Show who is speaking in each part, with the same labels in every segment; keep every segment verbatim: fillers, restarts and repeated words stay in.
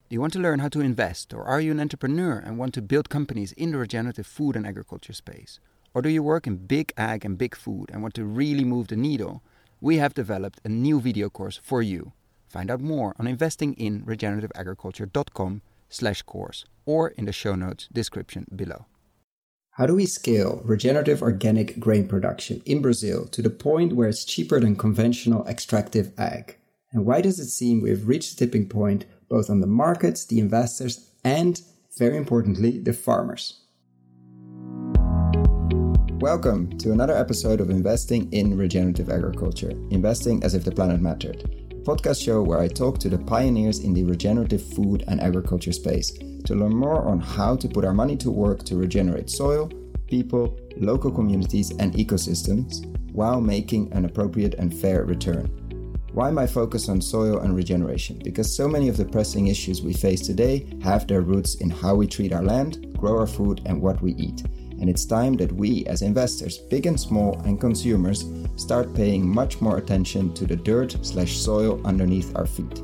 Speaker 1: Do you want to learn how to invest, or are you an entrepreneur and want to build companies in the regenerative food and agriculture space? Or do you work in big ag and big food and want to really move the needle? We have developed a new video course for you. Find out more on investinginregenerativeagriculture.com slash course or in the show notes description below.
Speaker 2: How do we scale regenerative organic grain production in Brazil to the point where it's cheaper than conventional extractive ag? And why does it seem we've reached the tipping point both on the markets, the investors, and, very importantly, the farmers? Welcome to another episode of Investing in Regenerative Agriculture, Investing as if the planet mattered, a podcast show where I talk to the pioneers in the regenerative food and agriculture space to learn more on how to put our money to work to regenerate soil, people, local communities, and ecosystems while making an appropriate and fair return. Why my focus on soil and regeneration? Because so many of the pressing issues we face today have their roots in how we treat our land, grow our food, and what we eat. And it's time that we, as investors, big and small, and consumers, start paying much more attention to the dirt slash soil underneath our feet.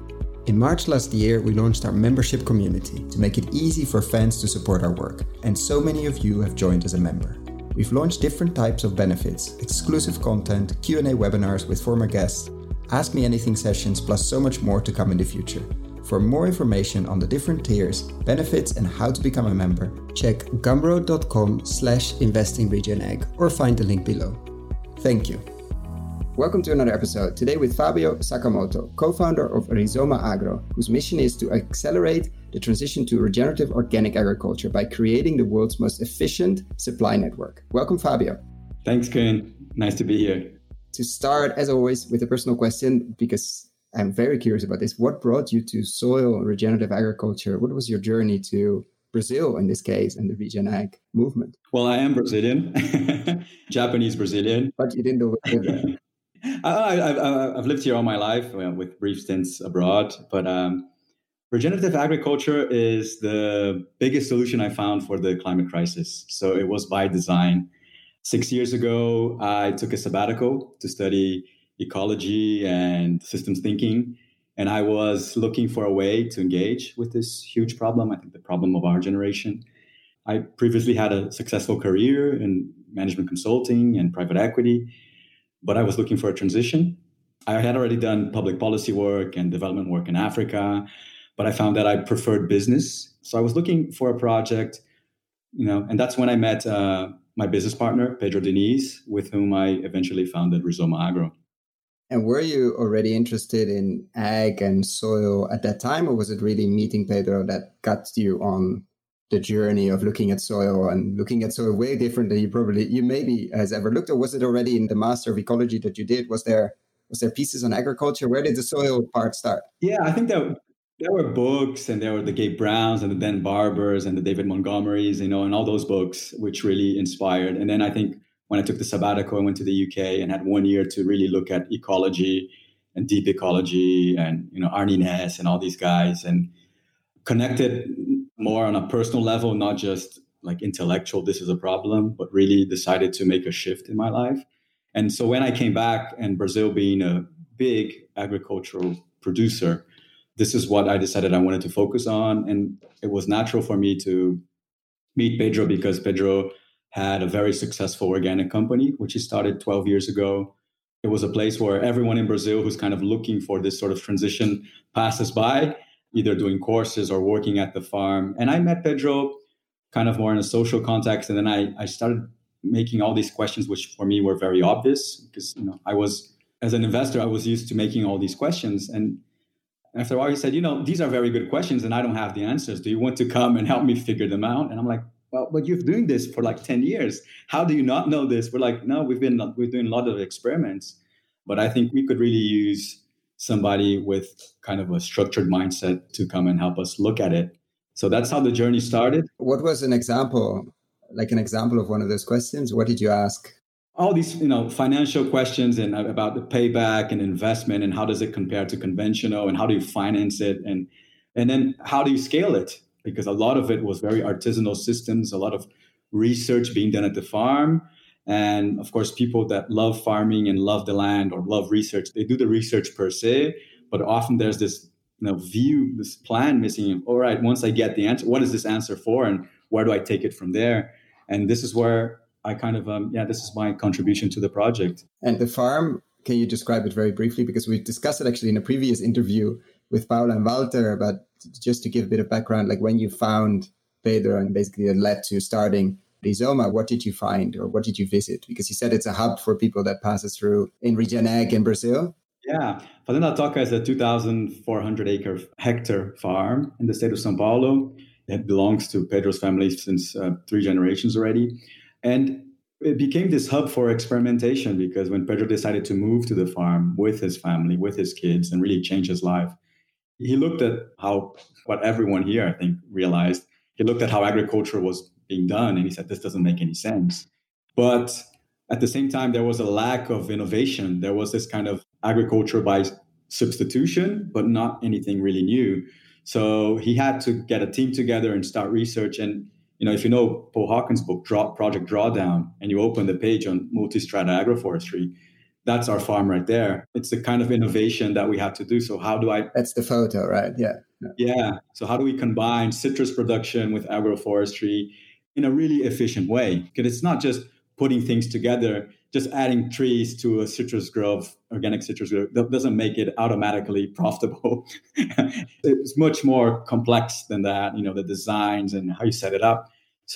Speaker 2: In March last year, we launched our membership community to make it easy for fans to support our work, and so many of you have joined as a member. We've launched different types of benefits, exclusive content, Q and A webinars with former guests, Ask Me Anything sessions, plus so much more to come in the future. For more information on the different tiers, benefits, and how to become a member, check gumroad.com slash investingregen or find the link below. Thank you. Welcome to another episode, today with Fabio Sakamoto, co-founder of Rizoma Agro, whose mission is to accelerate the transition to regenerative organic agriculture by creating the world's most efficient supply network. Welcome, Fabio.
Speaker 3: Thanks, Koen. Nice to be here.
Speaker 2: To start, as always, with a personal question, because I'm very curious about this. What brought you to soil regenerative agriculture? What was your journey to Brazil, in this case, and the Regen Ag movement?
Speaker 3: Well, I am Brazilian, Japanese Brazilian.
Speaker 2: But you didn't know live there.
Speaker 3: I, I, I've lived here all my life, well, with brief stints abroad. But um, regenerative agriculture is the biggest solution I found for the climate crisis. So it was by design. Six years ago, I took a sabbatical to study ecology and systems thinking. And I was looking for a way to engage with this huge problem. I think the problem of our generation. I previously had a successful career in management consulting and private equity, but I was looking for a transition. I had already done public policy work and development work in Africa, but I found that I preferred business. So I was looking for a project, you know, and that's when I met uh, my business partner, Pedro Diniz, with whom I eventually founded Rizoma Agro.
Speaker 2: And were you already interested in ag and soil at that time, or was it really meeting Pedro that got you on the journey of looking at soil and looking at soil way different than you probably, you maybe has ever looked, or was it already in the Master of Ecology that you did? Was there was there pieces on agriculture? Where did the soil part start?
Speaker 3: Yeah, I think that there were books, and there were the Gabe Browns and the Dan Barbers and the David Montgomerys, you know, and all those books, which really inspired. And then I think when I took the sabbatical, I went to the U K and had one year to really look at ecology and deep ecology and, you know, Arnie Ness and all these guys, and connected more on a personal level, not just like intellectual, this is a problem, but really decided to make a shift in my life. And so when I came back, and Brazil being a big agricultural producer, this is what I decided I wanted to focus on. And it was natural for me to meet Pedro because Pedro had a very successful organic company, which he started twelve years ago. It was a place where everyone in Brazil who's kind of looking for this sort of transition passes by, either doing courses or working at the farm. And I met Pedro kind of more in a social context. And then I, I started making all these questions, which for me were very obvious because, you know, I was, as an investor, I was used to making all these questions. And after a while, he said, you know, these are very good questions and I don't have the answers. Do you want to come and help me figure them out? And I'm like, well, but you've been doing this for like ten years. How do you not know this? We're like, no, we've been, we're doing a lot of experiments, but I think we could really use somebody with kind of a structured mindset to come and help us look at it. So that's how the journey started.
Speaker 2: What was an example, like an example of one of those questions? What did you ask?
Speaker 3: All these, you know, financial questions and about the payback and investment and how does it compare to conventional and how do you finance it? And, and then how do you scale it? Because a lot of it was very artisanal systems, a lot of research being done at the farm. And of course, people that love farming and love the land or love research, they do the research per se, but often there's this you know, view, this plan missing. All right, once I get the answer, what is this answer for, and where do I take it from there? And this is where I kind of, um, yeah, this is my contribution to the project.
Speaker 2: And the farm, can you describe it very briefly? Because we discussed it actually in a previous interview with Paula and Walter, but just to give a bit of background, like when you found Pedro and basically it led to starting Rizoma, what did you find or what did you visit? Because you said it's a hub for people that passes through in Regen Ag in Brazil.
Speaker 3: Yeah, Fazenda Toca is a two thousand four hundred acre hectare farm in the state of São Paulo. It belongs to Pedro's family since uh, three generations already. And it became this hub for experimentation because when Pedro decided to move to the farm with his family, with his kids, and really change his life, he looked at how, what everyone here, I think, realized. He looked at how agriculture was being done, and he said, this doesn't make any sense. But at the same time, there was a lack of innovation. There was this kind of agriculture by substitution, but not anything really new. So he had to get a team together and start research. And, you know, if you know Paul Hawkins' book, Draw, Project Drawdown, and you open the page on multi-strata agroforestry, that's our farm right there. It's the kind of innovation that we have to do. So how do I...
Speaker 2: That's the photo, right? Yeah.
Speaker 3: Yeah. yeah. So how do we combine citrus production with agroforestry in a really efficient way? Because it's not just putting things together, just adding trees to a citrus grove, organic citrus grove, that doesn't make it automatically profitable. It's much more complex than that, you know, the designs and how you set it up.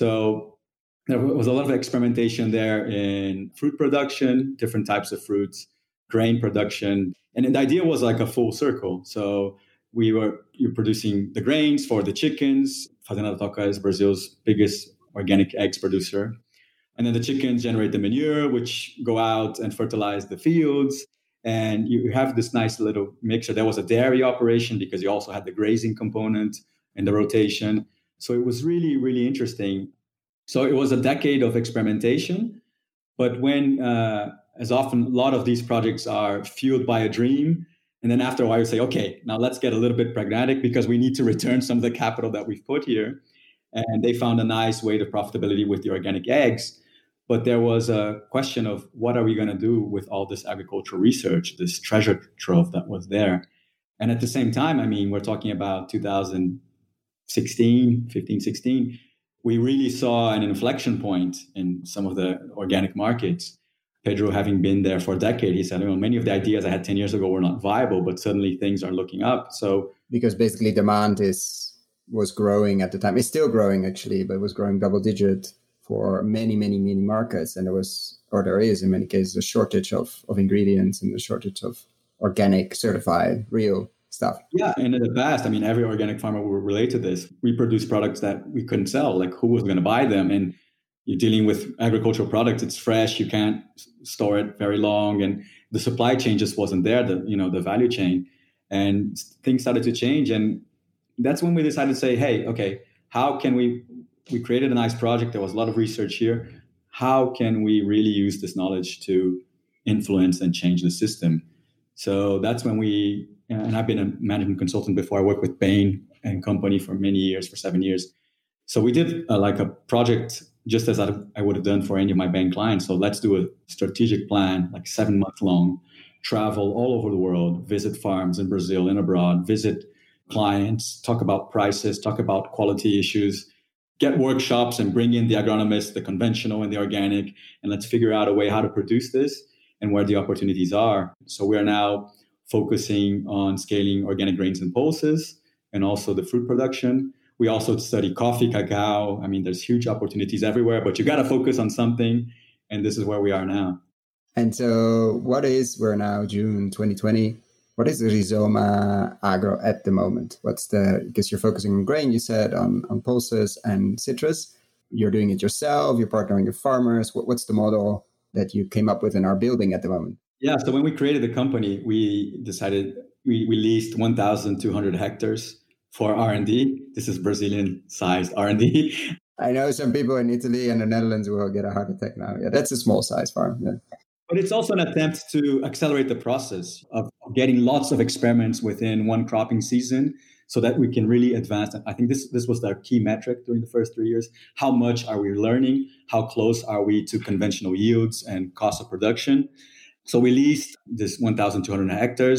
Speaker 3: So there was a lot of experimentation there in fruit production, different types of fruits, grain production. And the idea was like a full circle. So we were you're producing the grains for the chickens. Fazenda Toca is Brazil's biggest organic eggs producer. And then the chickens generate the manure, which go out and fertilize the fields. And you have this nice little mixture. There was a dairy operation because you also had the grazing component and the rotation. So it was really, really interesting. So it was a decade of experimentation. But when, uh, as often, a lot of these projects are fueled by a dream. And then after a while, you say, okay, now let's get a little bit pragmatic because we need to return some of the capital that we've put here. And they found a nice way to profitability with the organic eggs. But there was a question of what are we going to do with all this agricultural research, this treasure trove that was there. And at the same time, I mean, we're talking about two thousand sixteen, fifteen, sixteen. We really saw an inflection point in some of the organic markets. Pedro, having been there for a decade, he said, you know, many of the ideas I had ten years ago were not viable, but suddenly things are looking up. So
Speaker 2: because basically demand is was growing at the time. It's still growing, actually, but it was growing double digit for many, many, many markets. And there was, or there is in many cases, a shortage of, of ingredients and a shortage of organic, certified, real stuff.
Speaker 3: Yeah. And in the past, I mean, every organic farmer will relate to this. We produce products that we couldn't sell. Like, who was going to buy them? And you're dealing with agricultural products. It's fresh. You can't store it very long. And the supply chain just wasn't there, the, you know, the value chain. And things started to change. And that's when we decided to say, hey, okay, how can we... We created a nice project. There was a lot of research here. How can we really use this knowledge to influence and change the system? So that's when we, and I've been a management consultant before. I worked with Bain and Company for many years, for seven years. So we did uh, like a project just as I, I would have done for any of my bank clients. So let's do a strategic plan, like seven months long, travel all over the world, visit farms in Brazil and abroad, visit clients, talk about prices, talk about quality issues, get workshops and bring in the agronomists, the conventional and the organic, and let's figure out a way how to produce this and where the opportunities are. So we are now focusing on scaling organic grains and pulses and also the fruit production. We also study coffee, cacao. I mean, there's huge opportunities everywhere, but you got to focus on something. And this is where we are now.
Speaker 2: And so what is, we're now June twenty twenty, what is the Rizoma Agro at the moment? What's the, because you're focusing on grain, you said, on, on pulses and citrus. You're doing it yourself, you're partnering with farmers. What, what's the model that you came up with and are building at the moment?
Speaker 3: Yeah, so when we created the company, we decided we, we leased one thousand two hundred hectares for R and D. This is Brazilian-sized R and D.
Speaker 2: I know some people in Italy and the Netherlands will get a heart attack now. Yeah, that's a small size farm. Yeah.
Speaker 3: But it's also an attempt to accelerate the process of getting lots of experiments within one cropping season so that we can really advance. I think this, this was the key metric during the first three years. How much are we learning? How close are we to conventional yields and cost of production? So we leased this one thousand two hundred hectares.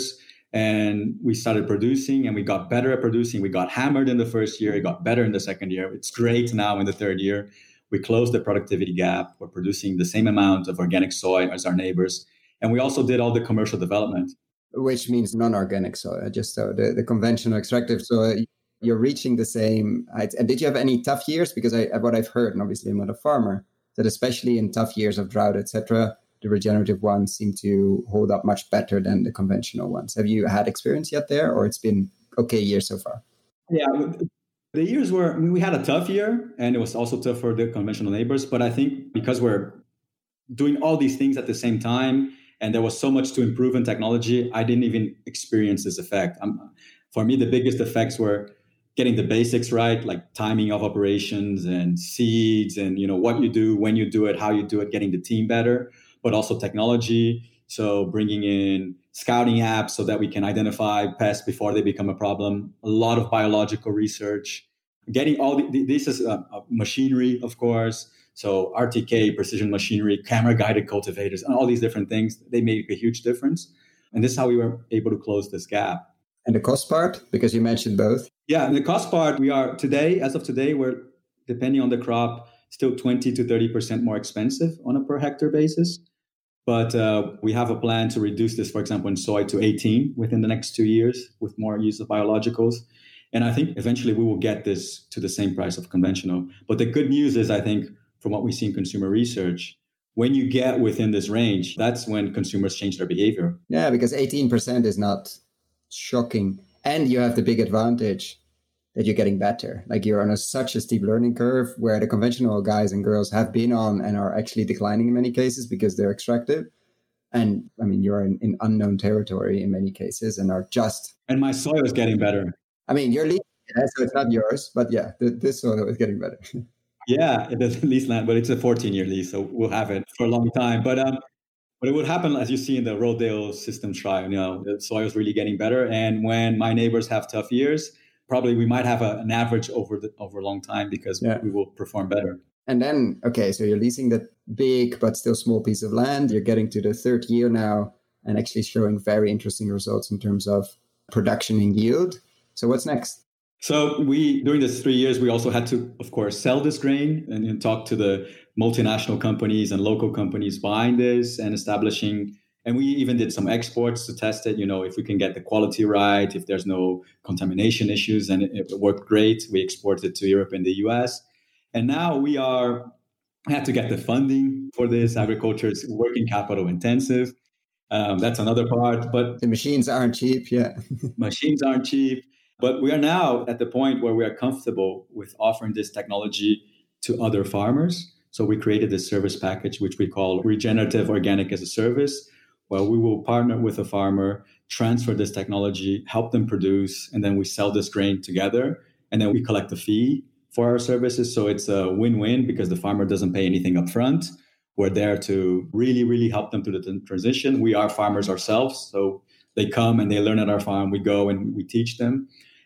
Speaker 3: And we started producing and we got better at producing. We got hammered in the first year. It got better in the second year. It's great now in the third year. We closed the productivity gap. We're producing the same amount of organic soy as our neighbors. And we also did all the commercial development.
Speaker 2: Which means non-organic soy, just so the, the conventional extractive soy, you're reaching the same heights. And did you have any tough years? Because I, what I've heard, and obviously I'm not a farmer, that especially in tough years of drought, et cetera, the regenerative ones seem to hold up much better than the conventional ones. Have you had experience yet there, or it's been okay years so far?
Speaker 3: Yeah, the years were, I mean, we had a tough year, and it was also tough for the conventional neighbors. But I think because we're doing all these things at the same time, and there was so much to improve in technology, I didn't even experience this effect. Um, for me, the biggest effects were getting the basics right, like timing of operations and seeds and, you know, what you do, when you do it, how you do it, getting the team better, but also technology. So bringing in scouting apps so that we can identify pests before they become a problem, a lot of biological research, getting all the, this is uh, machinery, of course. So R T K, precision machinery, camera-guided cultivators, and all these different things, they make a huge difference. And this is how we were able to close this gap.
Speaker 2: And the cost part, because you mentioned both.
Speaker 3: Yeah, and the cost part, we are today, as of today, we're, depending on the crop, still twenty to thirty percent more expensive on a per hectare basis. But uh, we have a plan to reduce this, for example, in soy to eighteen within the next two years with more use of biologicals. And I think eventually we will get this to the same price of conventional. But the good news is, I think, from what we see in consumer research, when you get within this range, that's when consumers change their behavior.
Speaker 2: Yeah, because eighteen percent is not shocking. And you have the big advantage that you're getting better. Like you're on a, such a steep learning curve where the conventional guys and girls have been on and are actually declining in many cases because they're extractive. And I mean, you're in, in unknown territory in many cases and are just...
Speaker 3: And my soil is getting better.
Speaker 2: I mean, you're leasing it, so it's not yours, but yeah, the, this soil is getting better.
Speaker 3: Yeah, it is lease land, but it's a fourteen-year lease, so we'll have it for a long time. But um, but it would happen, as you see in the Rodale system trial, you know, the soil is really getting better. And when my neighbors have tough years, probably we might have a, an average over the, over a long time because yeah. we will perform better.
Speaker 2: And then, okay, so you're leasing that big but still small piece of land. You're getting to the third year now and actually showing very interesting results in terms of production and yield. So what's next?
Speaker 3: So we, during this three years, we also had to, of course, sell this grain and, and talk to the multinational companies and local companies buying this and establishing. And we even did some exports to test it, you know, if we can get the quality right, if there's no contamination issues, and it, it worked great. We exported it to Europe and the U S. And now we are, I had to get the funding for this. Agriculture is working capital intensive. Um, that's another part. But
Speaker 2: the machines aren't cheap, yeah.
Speaker 3: Machines aren't cheap. But we are now at the point where we are comfortable with offering this technology to other farmers. So we created this service package, which we call Regenerative Organic as a Service, where we will partner with a farmer, transfer this technology, help them produce, and then we sell this grain together. And then we collect a fee for our services. So it's a win-win because the farmer doesn't pay anything up front. We're there to really, really help them through the transition. We are farmers ourselves. So they come and they learn at our farm. We go and we teach them.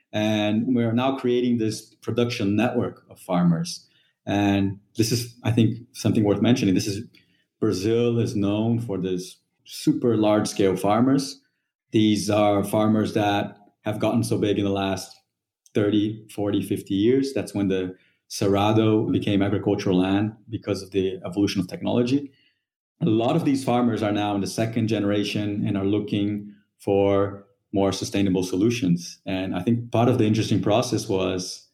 Speaker 3: And we're now creating this production network of farmers. And this is, I think, something worth mentioning. This is, Brazil is known for this super large scale farmers. These are farmers that have gotten so big in the last thirty, forty, fifty years. That's when the Cerrado became agricultural land because of the evolution of technology. A lot of these farmers are now in the second generation and are looking for more sustainable solutions. And I think part of the interesting process was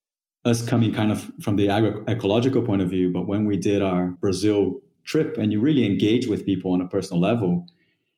Speaker 3: us coming kind of from the agro- ecological point of view. But when we did our Brazil trip and you really engage with people on a personal level,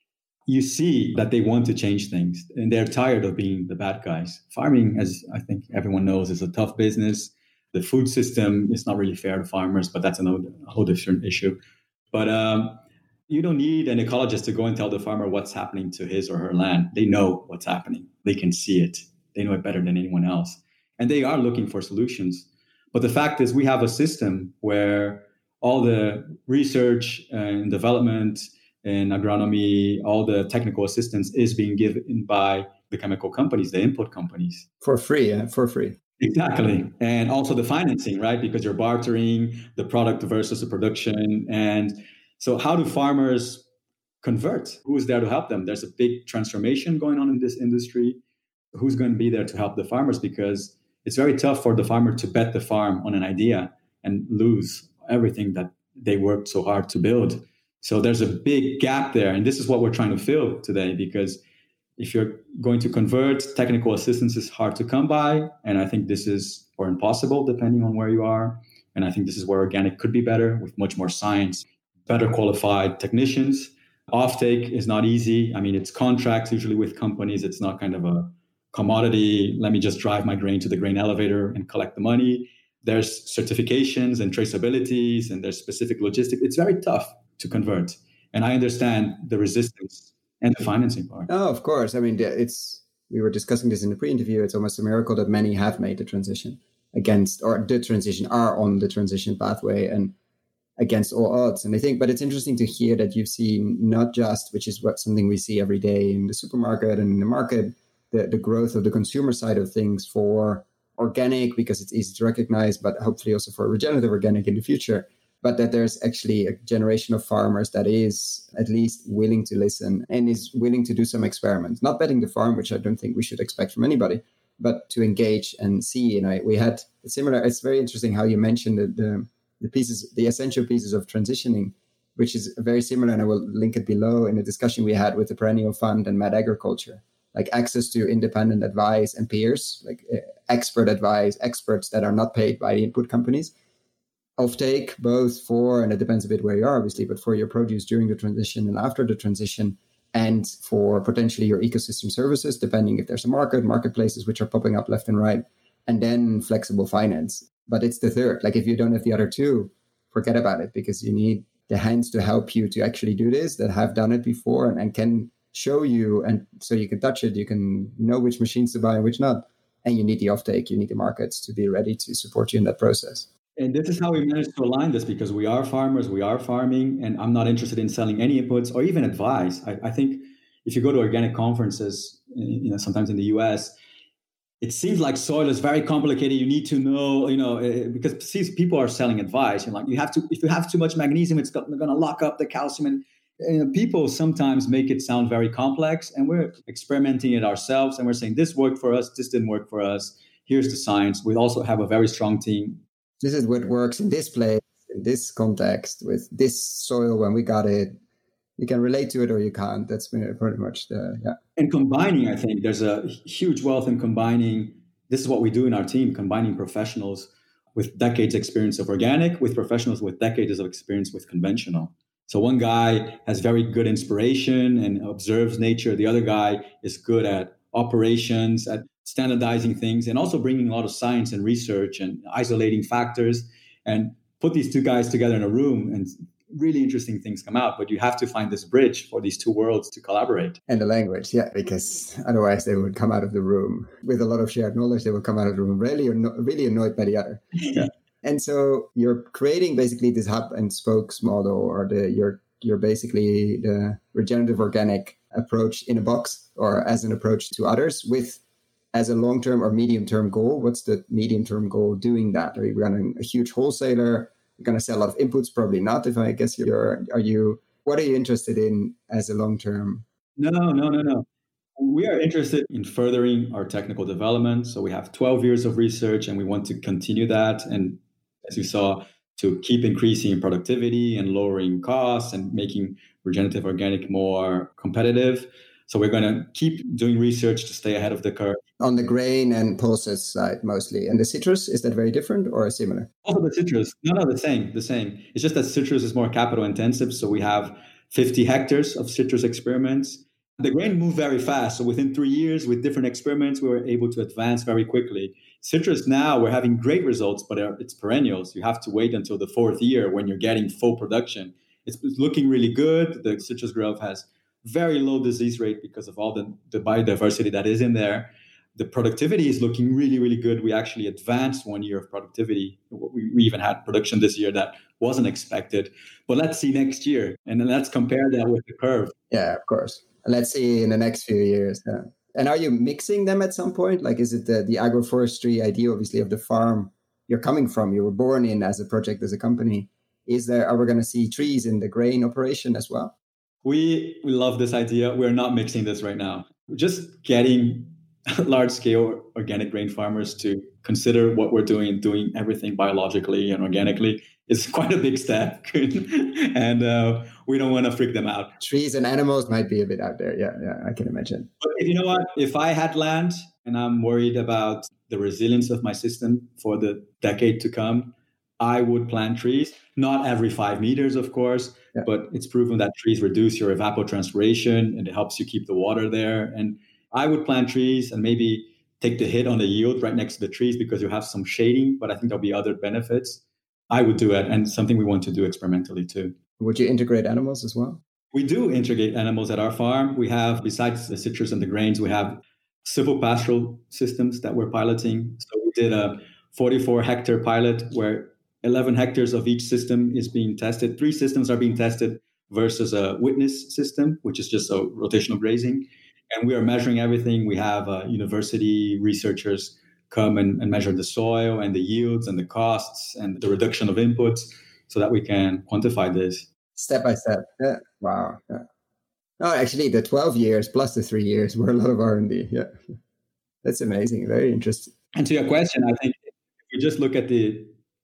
Speaker 3: you see that they want to change things and they're tired of being the bad guys. Farming, as I think everyone knows, is a tough business. The food system is not really fair to farmers, but that's another, a whole different issue. But um, you don't need an ecologist to go and tell the farmer what's happening to his or her land. They know what's happening. They can see it. They know it better than anyone else. And they are looking for solutions. But the fact is we have a system where all the research and development and agronomy, all the technical assistance is being given by the chemical companies, the input companies.
Speaker 2: For free, yeah, for free.
Speaker 3: Exactly. And also the financing, right? Because you're bartering the product versus the production. And so how do farmers convert? Who is there to help them? There's a big transformation going on in this industry. Who's going to be there to help the farmers? Because it's very tough for the farmer to bet the farm on an idea and lose everything that they worked so hard to build. So there's a big gap there. And this is what we're trying to fill today, because if you're going to convert, technical assistance is hard to come by. And I think this is, or impossible, depending on where you are. And I think this is where organic could be better, with much more science, better qualified technicians. Offtake is not easy. I mean, it's contracts usually with companies. It's not kind of a commodity. Let me just drive my grain to the grain elevator and collect the money. There's certifications and traceabilities, and there's specific logistics. It's very tough to convert. And I understand the resistance and the financing part.
Speaker 2: Oh, of course. I mean, it's we were discussing this in the pre-interview. It's almost a miracle that many have made the transition against, or the transition, are on the transition pathway and against all odds. And I think, but it's interesting to hear that you've seen not just, which is what something we see every day in the supermarket and in the market, the, the growth of the consumer side of things for organic, because it's easy to recognize, but hopefully also for regenerative organic in the future. But that there's actually a generation of farmers that is at least willing to listen and is willing to do some experiments, not betting the farm, which I don't think we should expect from anybody, but to engage and see. And I, we had a similar, it's very interesting how you mentioned the, the, the pieces, the essential pieces of transitioning, which is very similar. And I will link it below in a discussion we had with the Perennial Fund and Mad Agriculture, like access to independent advice and peers, like uh, expert advice, experts that are not paid by the input companies. Offtake, both for, and it depends a bit where you are, obviously, but for your produce during the transition and after the transition, and for potentially your ecosystem services, depending if there's a market, marketplaces which are popping up left and right, and then flexible finance. But it's the third. Like if you don't have the other two, forget about it, because you need the hands to help you to actually do this, that have done it before and, and can show you, and so you can touch it, you can know which machines to buy and which not. And you need the offtake, you need the markets to be ready to support you in that process.
Speaker 3: And this is how we managed to align this, because we are farmers, we are farming, and I'm not interested in selling any inputs or even advice. I, I think if you go to organic conferences, you know, sometimes in the U S, it seems like soil is very complicated. You need to know, you know, because people are selling advice. And like, you have to, if you have too much magnesium, it's going to lock up the calcium. And you know, people sometimes make it sound very complex, and we're experimenting it ourselves. And we're saying this worked for us, this didn't work for us. Here's the science. We also have a very strong team.
Speaker 2: This is what works in this place, in this context, with this soil when we got it. You can relate to it or you can't. That's pretty much the, yeah.
Speaker 3: And combining, I think there's a huge wealth in combining. This is what we do in our team, combining professionals with decades experience of organic with professionals with decades of experience with conventional. So one guy has very good inspiration and observes nature. The other guy is good at operations, at standardizing things, and also bringing a lot of science and research and isolating factors, and put these two guys together in a room and really interesting things come out. But you have to find this bridge for these two worlds to collaborate.
Speaker 2: And the language, yeah, because otherwise they would come out of the room with a lot of shared knowledge. They would come out of the room really, really annoyed by the other. Yeah. And so you're creating basically this hub and spokes model, or the you're you're basically the regenerative organic approach in a box, or as an approach to others, with as a long-term or medium-term goal. What's the medium-term goal doing that? Are you running a huge wholesaler? You're going to sell a lot of inputs? Probably not. If I guess you're, are you, what are you interested in as a long-term?
Speaker 3: No, no, no, no. We are interested in furthering our technical development. So we have twelve years of research, and we want to continue that. And as you saw, to keep increasing in productivity and lowering costs and making regenerative organic more competitive. So we're going to keep doing research to stay ahead of the curve.
Speaker 2: On the grain and pulses side mostly. And the citrus, is that very different or similar?
Speaker 3: Also the citrus. No, no, the same, the same. It's just that citrus is more capital intensive. So we have fifty hectares of citrus experiments. The grain moved very fast. So within three years with different experiments, we were able to advance very quickly. Citrus now, we're having great results, but it's perennials. You have to wait until the fourth year when you're getting full production. It's looking really good. The citrus grove has very low disease rate because of all the, the biodiversity that is in there. The productivity is looking really, really good. We actually advanced one year of productivity. We, we even had production this year that wasn't expected. But let's see next year. And then let's compare that with the curve.
Speaker 2: Yeah, of course. Let's see in the next few years. Yeah. And are you mixing them at some point? Like, is it the, the agroforestry idea, obviously, of the farm you're coming from, you were born in as a project, as a company? Is there, are we going to see trees in the grain operation as well?
Speaker 3: We, we love this idea. We're not mixing this right now. We're just getting large-scale organic grain farmers to consider what we're doing, doing everything biologically and organically is quite a big step. and uh, we don't want to freak them out.
Speaker 2: Trees and animals might be a bit out there. Yeah, yeah, I can imagine.
Speaker 3: But you know what? If I had land and I'm worried about the resilience of my system for the decade to come, I would plant trees. Not every five meters, of course, yeah. but it's proven that trees reduce your evapotranspiration and it helps you keep the water there. And I would plant trees and maybe take the hit on the yield right next to the trees because you have some shading, but I think there'll be other benefits. I would do it, and something we want to do experimentally too.
Speaker 2: Would you integrate animals as well?
Speaker 3: We do integrate animals at our farm. We have, besides the citrus and the grains, we have silvopastoral systems that we're piloting. So we did a forty-four hectare pilot where eleven hectares of each system is being tested. Three systems are being tested versus a witness system, which is just a rotational grazing. And we are measuring everything. We have uh, university researchers come and, and measure the soil and the yields and the costs and the reduction of inputs so that we can quantify this.
Speaker 2: Step by step. Yeah. Wow. Yeah. No, actually, the twelve years plus the three years were a lot of R and D. Yeah. That's amazing. Very interesting.
Speaker 3: And to your question, I think if you just look at the,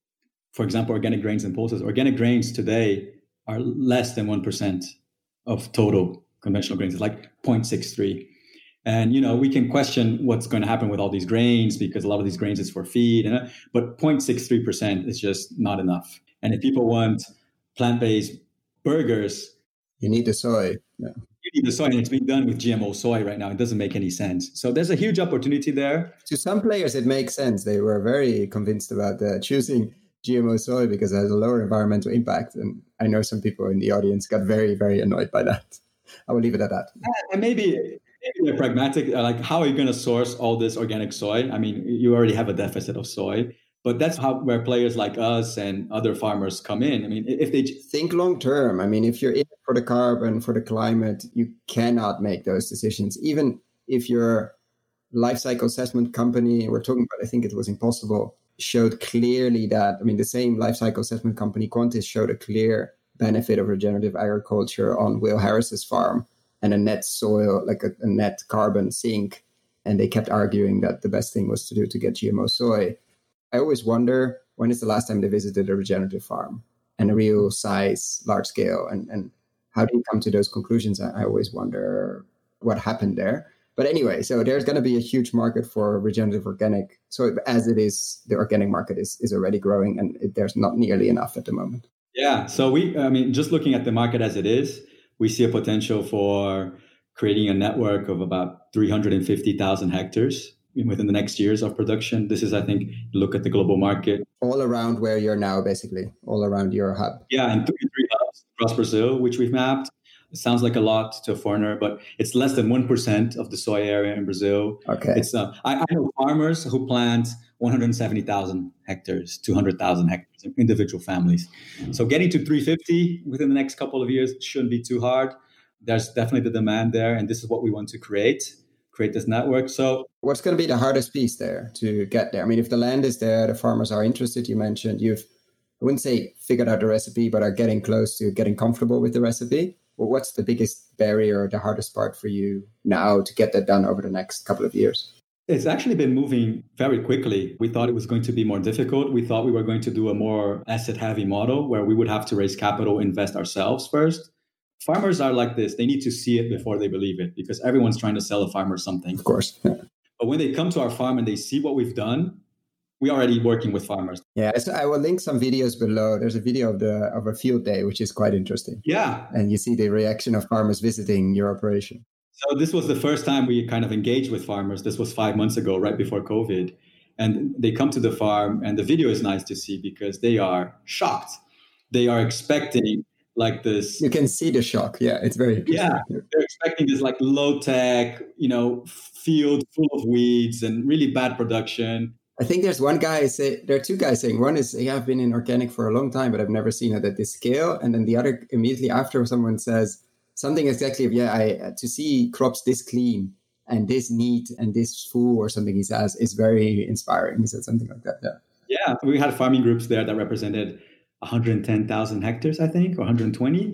Speaker 3: for example, organic grains and pulses, organic grains today are less than one percent of total conventional grains. It's like zero point six three. And, you know, we can question what's going to happen with all these grains because a lot of these grains is for feed. And, but zero point six three percent is just not enough. And if people want plant-based burgers,
Speaker 2: you need the soy. Yeah.
Speaker 3: You need the soy, and it's being done with G M O soy right now. It doesn't make any sense. So there's a huge opportunity there.
Speaker 2: To some players, it makes sense. They were very convinced about uh, choosing G M O soy because it has a lower environmental impact. And I know some people in the audience got very, very annoyed by that. I will leave it at that.
Speaker 3: And maybe, maybe they're pragmatic. Like, how are you going to source all this organic soy? I mean, you already have a deficit of soy. But that's how where players like us and other farmers come in. I mean, if they
Speaker 2: think long term, I mean, if you're in it for the carbon, for the climate, you cannot make those decisions. Even if your life cycle assessment company, we're talking about, I think it was Impossible, showed clearly that, I mean, the same life cycle assessment company, Qantis, showed a clear benefit of regenerative agriculture on Will Harris's farm and a net soil, like a, a net carbon sink. And they kept arguing that the best thing was to do to get G M O soy. I always wonder, when is the last time they visited a regenerative farm and a real size, large scale? And, and how do you come to those conclusions? I, I always wonder what happened there. But anyway, so there's going to be a huge market for regenerative organic. So as it is, the organic market is, is already growing and it, there's not nearly enough at the moment.
Speaker 3: Yeah. So we, I mean, just looking at the market as it is, we see a potential for creating a network of about three hundred fifty thousand hectares within the next years of production. This is, I think, look at the global market.
Speaker 2: All around where you're now, basically, all around your hub.
Speaker 3: Yeah, and three, three hubs across Brazil, which we've mapped. It sounds like a lot to a foreigner, but it's less than one percent of the soy area in Brazil.
Speaker 2: Okay.
Speaker 3: It's uh, I, I know farmers who plant one hundred seventy thousand hectares, two hundred thousand hectares, individual families. So getting to three hundred fifty within the next couple of years shouldn't be too hard. There's definitely the demand there, and this is what we want to create. create this network. So
Speaker 2: what's going to be the hardest piece there to get there? I mean, if the land is there, the farmers are interested, you mentioned you've, I wouldn't say figured out the recipe, but are getting close to getting comfortable with the recipe. Well, what's the biggest barrier or the hardest part for you now to get that done over the next couple of years?
Speaker 3: It's actually been moving very quickly. We thought it was going to be more difficult. We thought we were going to do a more asset heavy model where we would have to raise capital, invest ourselves first. Farmers are like this. They need to see it before they believe it because everyone's trying to sell a farmer something.
Speaker 2: Of course. Yeah.
Speaker 3: But when they come to our farm and they see what we've done, we're already working with farmers.
Speaker 2: Yeah, so I will link some videos below. There's a video of the of a field day, which is quite interesting.
Speaker 3: Yeah.
Speaker 2: And you see the reaction of farmers visiting your operation.
Speaker 3: So this was the first time we kind of engaged with farmers. This was five months ago, right before COVID. And they come to the farm and the video is nice to see because they are shocked. They are expecting like this.
Speaker 2: You can see the shock. Yeah, it's very interesting.
Speaker 3: Yeah, they're expecting this like low tech, you know, field full of weeds and really bad production.
Speaker 2: I think there's one guy say there are two guys saying one is, yeah, I've been in organic for a long time, but I've never seen it at this scale. And then the other immediately after someone says something exactly, yeah, I to see crops this clean and this neat and this full or something he says is very inspiring. He said something like that. Yeah.
Speaker 3: Yeah, we had farming groups there that represented one hundred ten thousand hectares, I think, or one hundred twenty.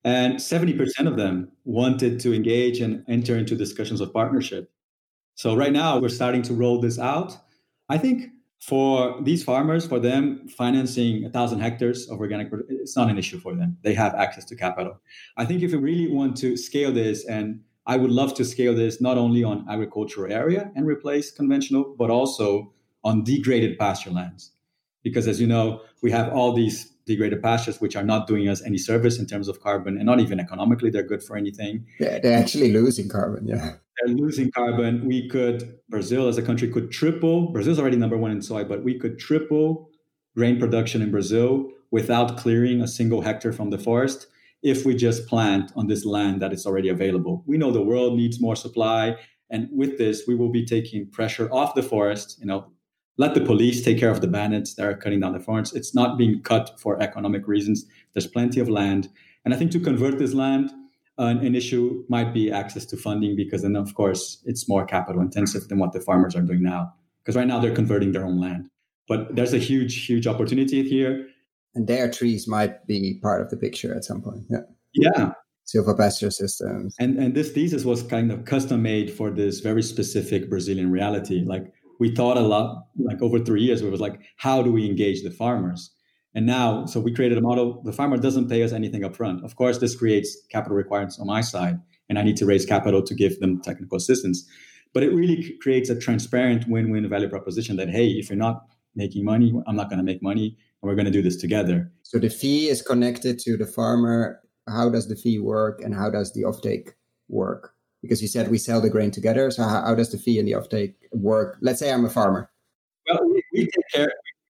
Speaker 3: And seventy percent of them wanted to engage and enter into discussions of partnership. So right now we're starting to roll this out. I think for these farmers, for them, financing a thousand hectares of organic, it's not an issue for them. They have access to capital. I think if we really want to scale this, and I would love to scale this not only on agricultural area and replace conventional, but also on degraded pasture lands. Because as you know, we have all these degraded pastures which are not doing us any service in terms of carbon, and not even economically they're good for anything.
Speaker 2: Yeah, they're actually losing carbon, yeah.
Speaker 3: They're losing carbon. We could, Brazil as a country could triple, Brazil's already number one in soy, but we could triple grain production in Brazil without clearing a single hectare from the forest if we just plant on this land that is already available. We know the world needs more supply, and with this, we will be taking pressure off the forest. You know, let the police take care of the bandits that are cutting down the forests. It's not being cut for economic reasons. There's plenty of land. And I think to convert this land, uh, an issue might be access to funding, because then, of course, it's more capital intensive than what the farmers are doing now. Because right now they're converting their own land. But there's a huge, huge opportunity here.
Speaker 2: And their trees might be part of the picture at some point. Yeah.
Speaker 3: Yeah.
Speaker 2: Silvopasture systems.
Speaker 3: And and this thesis was kind of custom made for this very specific Brazilian reality. Like, we thought a lot, like over three years, it was like, how do we engage the farmers? And now, so we created a model. The farmer doesn't pay us anything up front. Of course, this creates capital requirements on my side, and I need to raise capital to give them technical assistance. But it really creates a transparent win-win value proposition that, hey, if you're not making money, I'm not going to make money, and we're going to do this together.
Speaker 2: So the fee is connected to the farmer. How does the fee work, and how does the offtake work? Because you said we sell the grain together. So how, how does the fee and the offtake work? Let's say I'm a farmer.
Speaker 3: Well, we, we take care.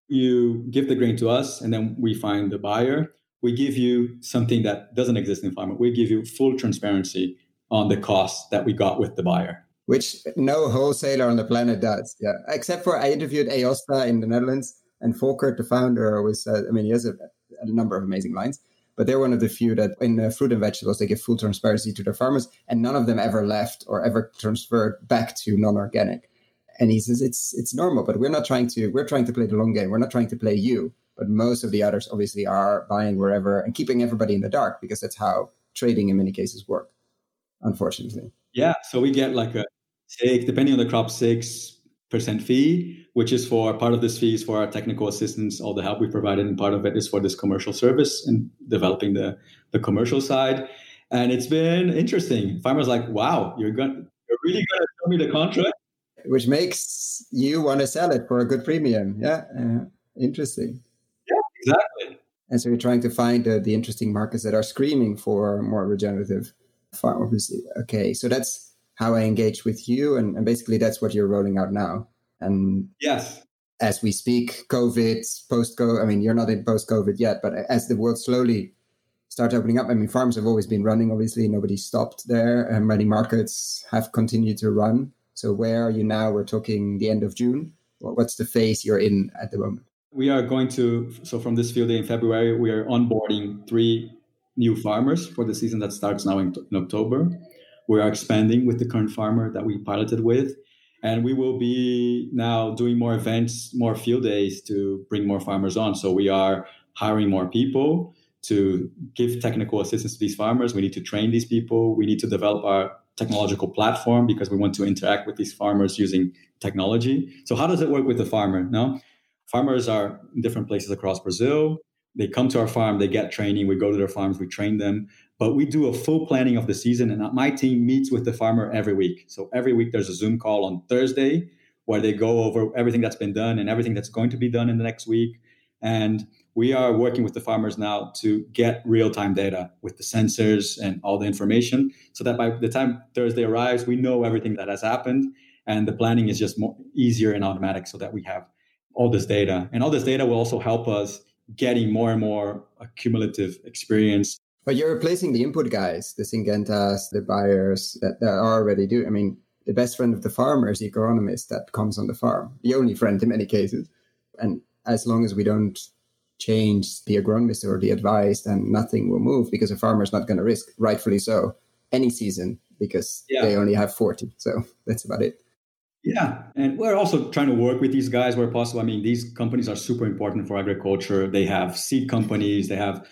Speaker 3: You give the grain to us, and then we find the buyer. We give you something that doesn't exist in farmer. We give you full transparency on the costs that we got with the buyer.
Speaker 2: Which no wholesaler on the planet does. Yeah, except for I interviewed Aosta in the Netherlands, and Volkert, the founder, was, uh, I mean, he has a, a number of amazing lines. But they're one of the few that in uh, fruit and vegetables, they give full transparency to their farmers, and none of them ever left or ever transferred back to non-organic. And he says, it's it's normal, but we're not trying to, we're trying to play the long game. We're not trying to play you. But most of the others obviously are buying wherever and keeping everybody in the dark, because that's how trading in many cases work, unfortunately.
Speaker 3: Yeah. So we get like a, six, depending on the crop, six percent fee, which is for part of this fee is for our technical assistance, all the help we provided, and part of it is for this commercial service and developing the, the commercial side. And it's been interesting. Farmers are like, wow, you're going, you're really going to tell me the contract,
Speaker 2: which makes you want to sell it for a good premium. Yeah, uh, interesting.
Speaker 3: Yeah, exactly.
Speaker 2: And so you're trying to find uh, the interesting markets that are screaming for more regenerative farmers. Okay, so that's how I engage with you, and, and basically that's what you're rolling out now. And
Speaker 3: yes,
Speaker 2: as we speak, COVID, post-COVID, I mean, you're not in post-COVID yet, but as the world slowly starts opening up, I mean, farms have always been running, obviously, nobody stopped there, and many markets have continued to run. So where are you now? We're talking the end of June. What's the phase you're in at the moment?
Speaker 3: We are going to, so from this field day in February, we are onboarding three new farmers for the season that starts now in, in October. We are expanding with the current farmer that we piloted with. And we will be now doing more events, more field days to bring more farmers on. So we are hiring more people to give technical assistance to these farmers. We need to train these people. We need to develop our technological platform because we want to interact with these farmers using technology. So how does it work with the farmer? No, farmers are in different places across Brazil. They come to our farm, they get training. We go to their farms, we train them. But we do a full planning of the season, and my team meets with the farmer every week. So every week there's a Zoom call on Thursday where they go over everything that's been done and everything that's going to be done in the next week. And we are working with the farmers now to get real-time data with the sensors and all the information so that by the time Thursday arrives, we know everything that has happened. And the planning is just more easier and automatic so that we have all this data. And all this data will also help us getting more and more cumulative experience.
Speaker 2: But you're replacing the input guys, the Syngentas, the buyers that, that are already do. I mean, the best friend of the farmer is the agronomist that comes on the farm, the only friend in many cases. And as long as we don't change the agronomist or the advice, then nothing will move because a farmer is not going to risk, rightfully so, any season because yeah. they only have forty. So that's about it.
Speaker 3: Yeah. And we're also trying to work with these guys where possible. I mean, these companies are super important for agriculture. They have seed companies, they have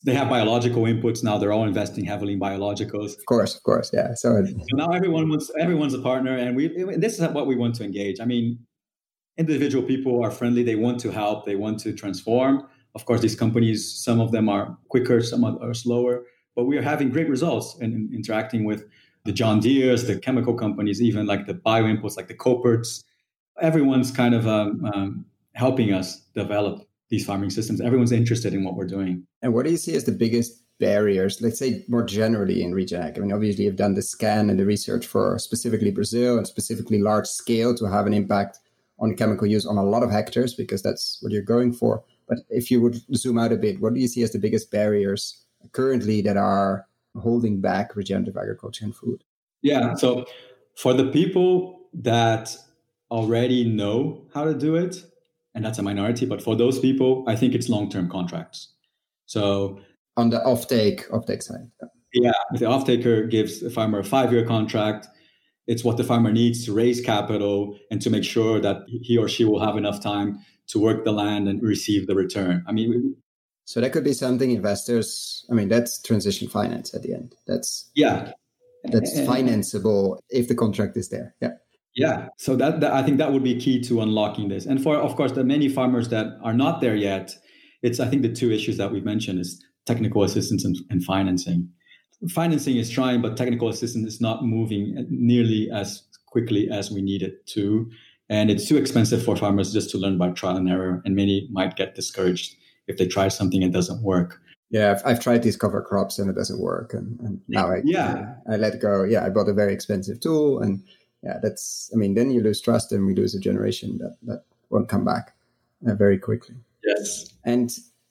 Speaker 3: they have biological inputs now. They're all investing heavily in biologicals.
Speaker 2: Of course, of course, yeah. So,
Speaker 3: so now everyone wants everyone's a partner, and we this is what we want to engage. I mean, individual people are friendly. They want to help. They want to transform. Of course, these companies, some of them are quicker, some are slower, but we are having great results in, in interacting with the John Deeres, the chemical companies, even like the bio inputs, like the Coperts. Everyone's kind of um, um, helping us develop these farming systems. Everyone's interested in what we're doing.
Speaker 2: And what do you see as the biggest barriers, let's say more generally in Regen Ag? I mean, obviously you've done the scan and the research for specifically Brazil and specifically large scale to have an impact on chemical use on a lot of hectares, because that's what you're going for. But if you would zoom out a bit, what do you see as the biggest barriers currently that are holding back regenerative agriculture and food?
Speaker 3: Yeah, so for the people that already know how to do it, and that's a minority, but for those people, I think it's long-term contracts. So
Speaker 2: on the offtake, offtake side.
Speaker 3: Yeah, if the offtaker gives the farmer a five-year contract, it's what the farmer needs to raise capital and to make sure that he or she will have enough time to work the land and receive the return. I mean,
Speaker 2: so that could be something investors, I mean, that's transition finance at the end. That's
Speaker 3: yeah,
Speaker 2: that's financeable if the contract is there. Yeah.
Speaker 3: Yeah. So that, that I think that would be key to unlocking this. And for, of course, the many farmers that are not there yet, it's, I think the two issues that we've mentioned is technical assistance and, and financing. Financing is trying, but technical assistance is not moving nearly as quickly as we need it to. And it's too expensive for farmers just to learn by trial and error. And many might get discouraged if they try something and it doesn't work.
Speaker 2: Yeah, I've, I've tried these cover crops and it doesn't work. And, and now I,
Speaker 3: yeah.
Speaker 2: I, I let go. Yeah, I bought a very expensive tool. And yeah, that's, I mean, then you lose trust and we lose a generation that, that won't come back uh, very quickly.
Speaker 3: Yes.
Speaker 2: And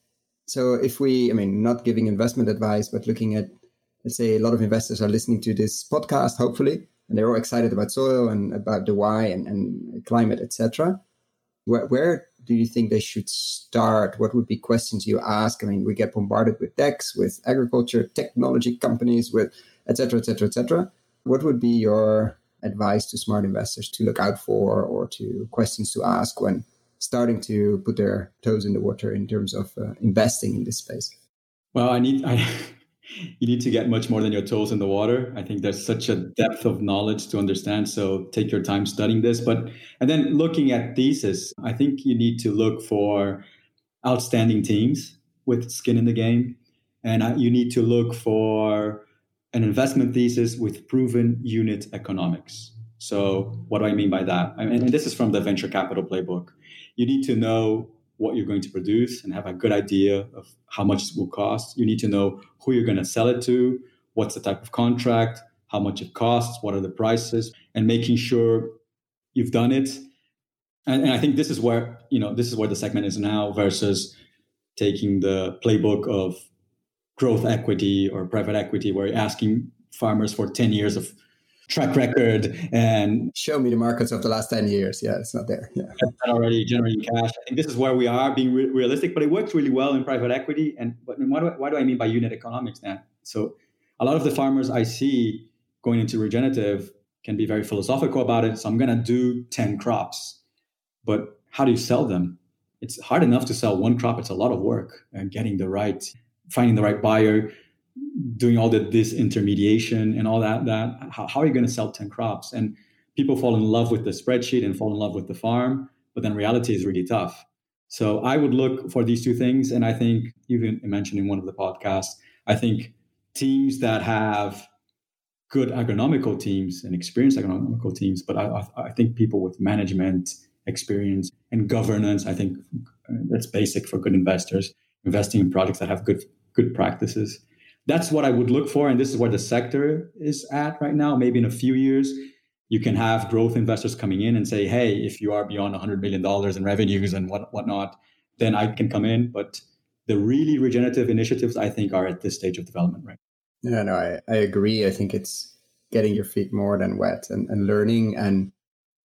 Speaker 2: so if we, I mean, not giving investment advice, but looking at, let's say a lot of investors are listening to this podcast, hopefully, and they're all excited about soil and about the why and, and climate, et cetera. Where, where do you think they should start? What would be questions you ask? I mean, we get bombarded with techs, with agriculture, technology companies, with et cetera, et cetera, et cetera. What would be your advice to smart investors to look out for or to questions to ask when starting to put their toes in the water in terms of uh, investing in this space?
Speaker 3: Well, I need... I... You need to get much more than your toes in the water. I think there's such a depth of knowledge to understand. So take your time studying this. But and then looking at thesis, I think you need to look for outstanding teams with skin in the game. And you need to look for an investment thesis with proven unit economics. So what do I mean by that? I mean, and this is from the venture capital playbook. You need to know what you're going to produce and have a good idea of how much it will cost. You need to know who you're going to sell it to, what's the type of contract, how much it costs, what are the prices, and making sure you've done it. And, and I think this is where, you know, this is where the segment is now versus taking the playbook of growth equity or private equity, where you're asking farmers for ten years of track record and
Speaker 2: show me the markets of the last ten years. Yeah, it's not there. Yeah.
Speaker 3: And already generating cash. I think this is where we are being re- realistic, but it works really well in private equity. And but what do I, why do I mean by unit economics then? So a lot of the farmers I see going into regenerative can be very philosophical about it. So I'm going to do ten crops, but how do you sell them? It's hard enough to sell one crop. It's a lot of work and getting the right, finding the right buyer, doing all the disintermediation and all that, that how, how are you going to sell ten crops? And people fall in love with the spreadsheet and fall in love with the farm, but then reality is really tough. So I would look for these two things. And I think even mentioned in one of the podcasts, I think teams that have good agronomical teams and experienced agronomical teams, but I, I think people with management experience and governance, I think that's basic for good investors, investing in projects that have good, good practices. That's what I would look for. And this is where the sector is at right now. Maybe in a few years, you can have growth investors coming in and say, hey, if you are beyond one hundred million dollars in revenues and what whatnot, then I can come in. But the really regenerative initiatives, I think, are at this stage of development right now.
Speaker 2: Yeah, no, I, I agree. I think it's getting your feet more than wet and, and learning and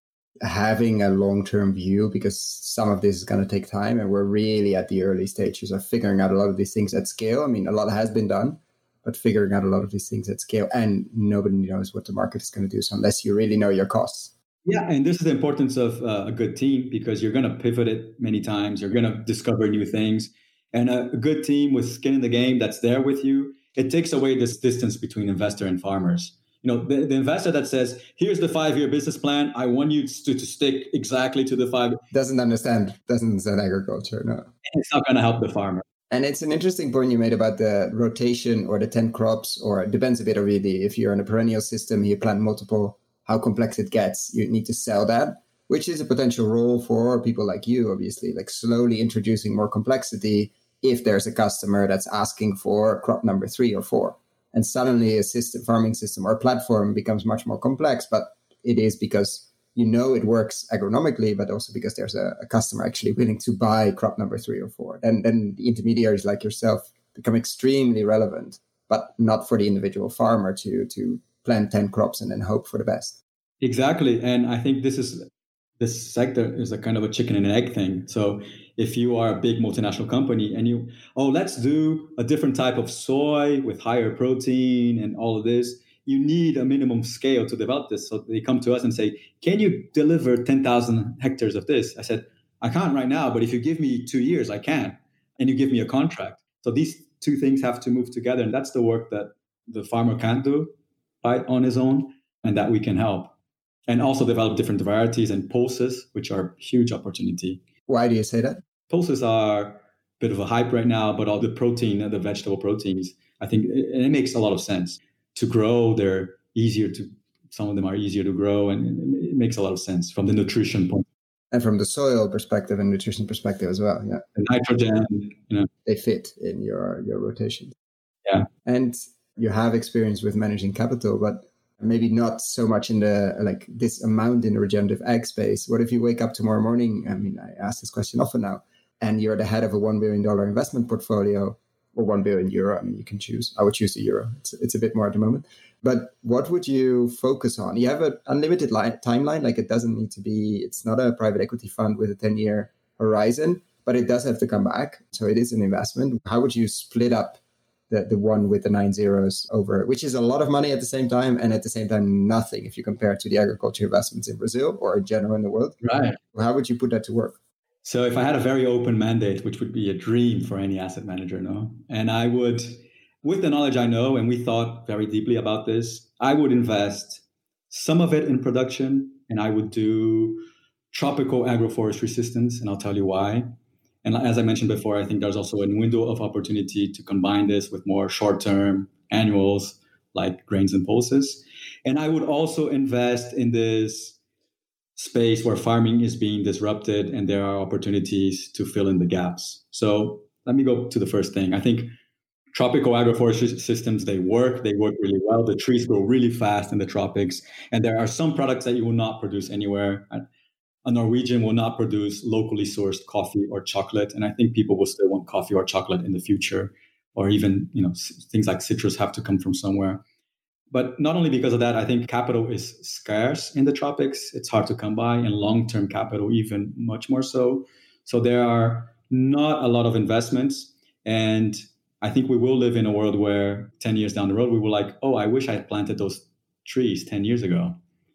Speaker 2: having a long-term view, because some of this is going to take time. And we're really at the early stages of figuring out a lot of these things at scale. I mean, a lot has been done, but figuring out a lot of these things at scale, and nobody knows what the market is going to do. So unless you really know your costs.
Speaker 3: Yeah. And this is the importance of uh, a good team, because you're going to pivot it many times. You're going to discover new things. and a good team with skin in the game that's there with you, it takes away this distance between investor and farmers. You know, the, the investor that says, here's the five-year business plan, I want you to, to stick exactly to the five.
Speaker 2: Doesn't understand, doesn't understand agriculture, no.
Speaker 3: It's not going to help the farmer.
Speaker 2: And it's an interesting point you made about the rotation or the ten crops, or it depends a bit really. If you're in a perennial system, you plant multiple, how complex it gets, you need to sell that, which is a potential role for people like you, obviously, like slowly introducing more complexity if there's a customer that's asking for crop number three or four. And suddenly a system, farming system or platform becomes much more complex, but it is because you know it works agronomically, but also because there's a, a customer actually willing to buy crop number three or four. And then the intermediaries like yourself become extremely relevant, but not for the individual farmer to, to plant ten crops and then hope for the best.
Speaker 3: Exactly. And I think this is this sector is a kind of a chicken and egg thing. So if you are a big multinational company and you, oh, let's do a different type of soy with higher protein and all of this, you need a minimum scale to develop this. So they come to us and say, can you deliver ten thousand hectares of this? I said, I can't right now, but if you give me two years, I can. And you give me a contract. So these two things have to move together. And that's the work that the farmer can't do by on his own, and that we can help. And also develop different varieties and pulses, which are a huge opportunity.
Speaker 2: Why do you say that?
Speaker 3: Pulses are a bit of a hype right now, but all the protein, the vegetable proteins, I think it, it makes a lot of sense. To grow, they're easier to, some of them are easier to grow, and it, it makes a lot of sense from the nutrition point.
Speaker 2: And from the soil perspective and nutrition perspective as well, yeah.
Speaker 3: The nitrogen, you know.
Speaker 2: They fit in your, your rotation.
Speaker 3: Yeah.
Speaker 2: And you have experience with managing capital, but maybe not so much in the, like this amount in the regenerative ag space. What if you wake up tomorrow morning? I mean, I ask this question often now, and you're the head of a one billion dollars investment portfolio, or one billion euro. I mean, you can choose. I would choose the euro. It's, it's a bit more at the moment. But what would you focus on? You have an unlimited li- timeline. Like it doesn't need to be, it's not a private equity fund with a ten-year horizon, but it does have to come back. So it is an investment. How would you split up the, the one with the nine zeros over, which is a lot of money at the same time, and at the same time, nothing if you compare it to the agriculture investments in Brazil or in general in the world?
Speaker 3: Right.
Speaker 2: How would you put that to work?
Speaker 3: So if I had a very open mandate, which would be a dream for any asset manager, no? And I would, with the knowledge I know, and we thought very deeply about this, I would invest some of it in production, and I would do tropical agroforestry systems, and I'll tell you why. And as I mentioned before, I think there's also a window of opportunity to combine this with more short-term annuals like grains and pulses. And I would also invest in this space where farming is being disrupted and there are opportunities to fill in the gaps. So let me go to the first thing. I think tropical agroforestry systems, they work, they work really well. The trees grow really fast in the tropics. And there are some products that you will not produce anywhere. A Norwegian will not produce locally sourced coffee or chocolate. And I think people will still want coffee or chocolate in the future, or even, you know, things like citrus have to come from somewhere. But not only because of that, I think capital is scarce in the tropics. It's hard to come by, and long-term capital even much more so. So there are not a lot of investments. And I think we will live in a world where ten years down the road, we will like, oh, I wish I had planted those trees ten years ago.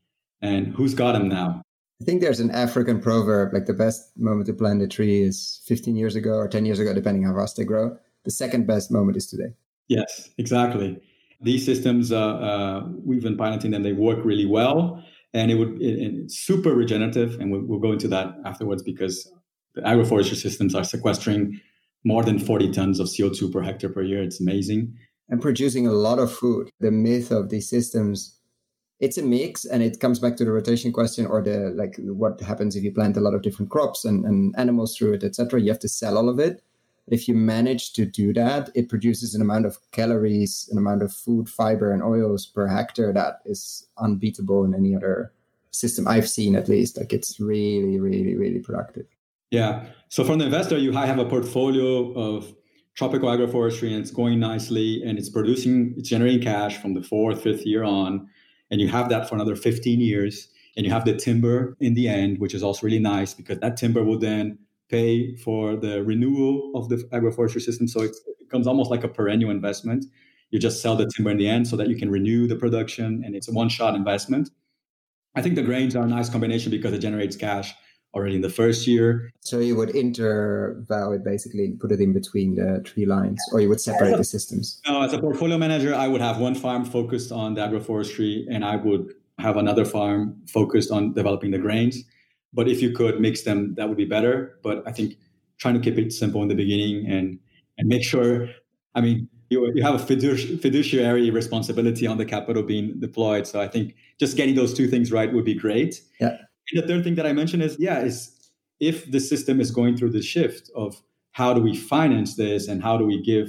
Speaker 3: And who's got them now?
Speaker 2: I think there's an African proverb, like the best moment to plant a tree is fifteen years ago or ten years ago, depending how fast they grow. The second best moment is today.
Speaker 3: Yes, exactly. These systems, uh, uh, we've been piloting them. They work really well, and it would it, it's super regenerative. And we'll, we'll go into that afterwards, because the agroforestry systems are sequestering more than forty tons of C O two per hectare per year. It's amazing.
Speaker 2: And producing a lot of food. The myth of these systems, it's a mix, and it comes back to the rotation question, or the like what happens if you plant a lot of different crops and, and animals through it, et cetera. You have to sell all of it. If you manage to do that, it produces an amount of calories, an amount of food, fiber, and oils per hectare that is unbeatable in any other system I've seen, at least. Like it's really, really, really productive.
Speaker 3: Yeah. So from the investor, you have a portfolio of tropical agroforestry, and it's going nicely, and it's producing, it's generating cash from the fourth, fifth year on. And you have that for another fifteen years, and you have the timber in the end, which is also really nice, because that timber will then pay for the renewal of the agroforestry system. So it becomes almost like a perennial investment. You just sell the timber in the end so that you can renew the production, and it's a one-shot investment. I think the grains are a nice combination because it generates cash already in the first year.
Speaker 2: So you would interval it, basically put it in between the three lines, or you would separate the systems?
Speaker 3: No, as a portfolio manager, I would have one farm focused on the agroforestry, and I would have another farm focused on developing the grains. But if you could mix them, that would be better. But I think trying to keep it simple in the beginning and and make sure, I mean, you you have a fiduci- fiduciary responsibility on the capital being deployed. So I think just getting those two things right would be great.
Speaker 2: Yeah.
Speaker 3: And the third thing that I mentioned is, yeah, is if the system is going through the shift of how do we finance this and how do we give,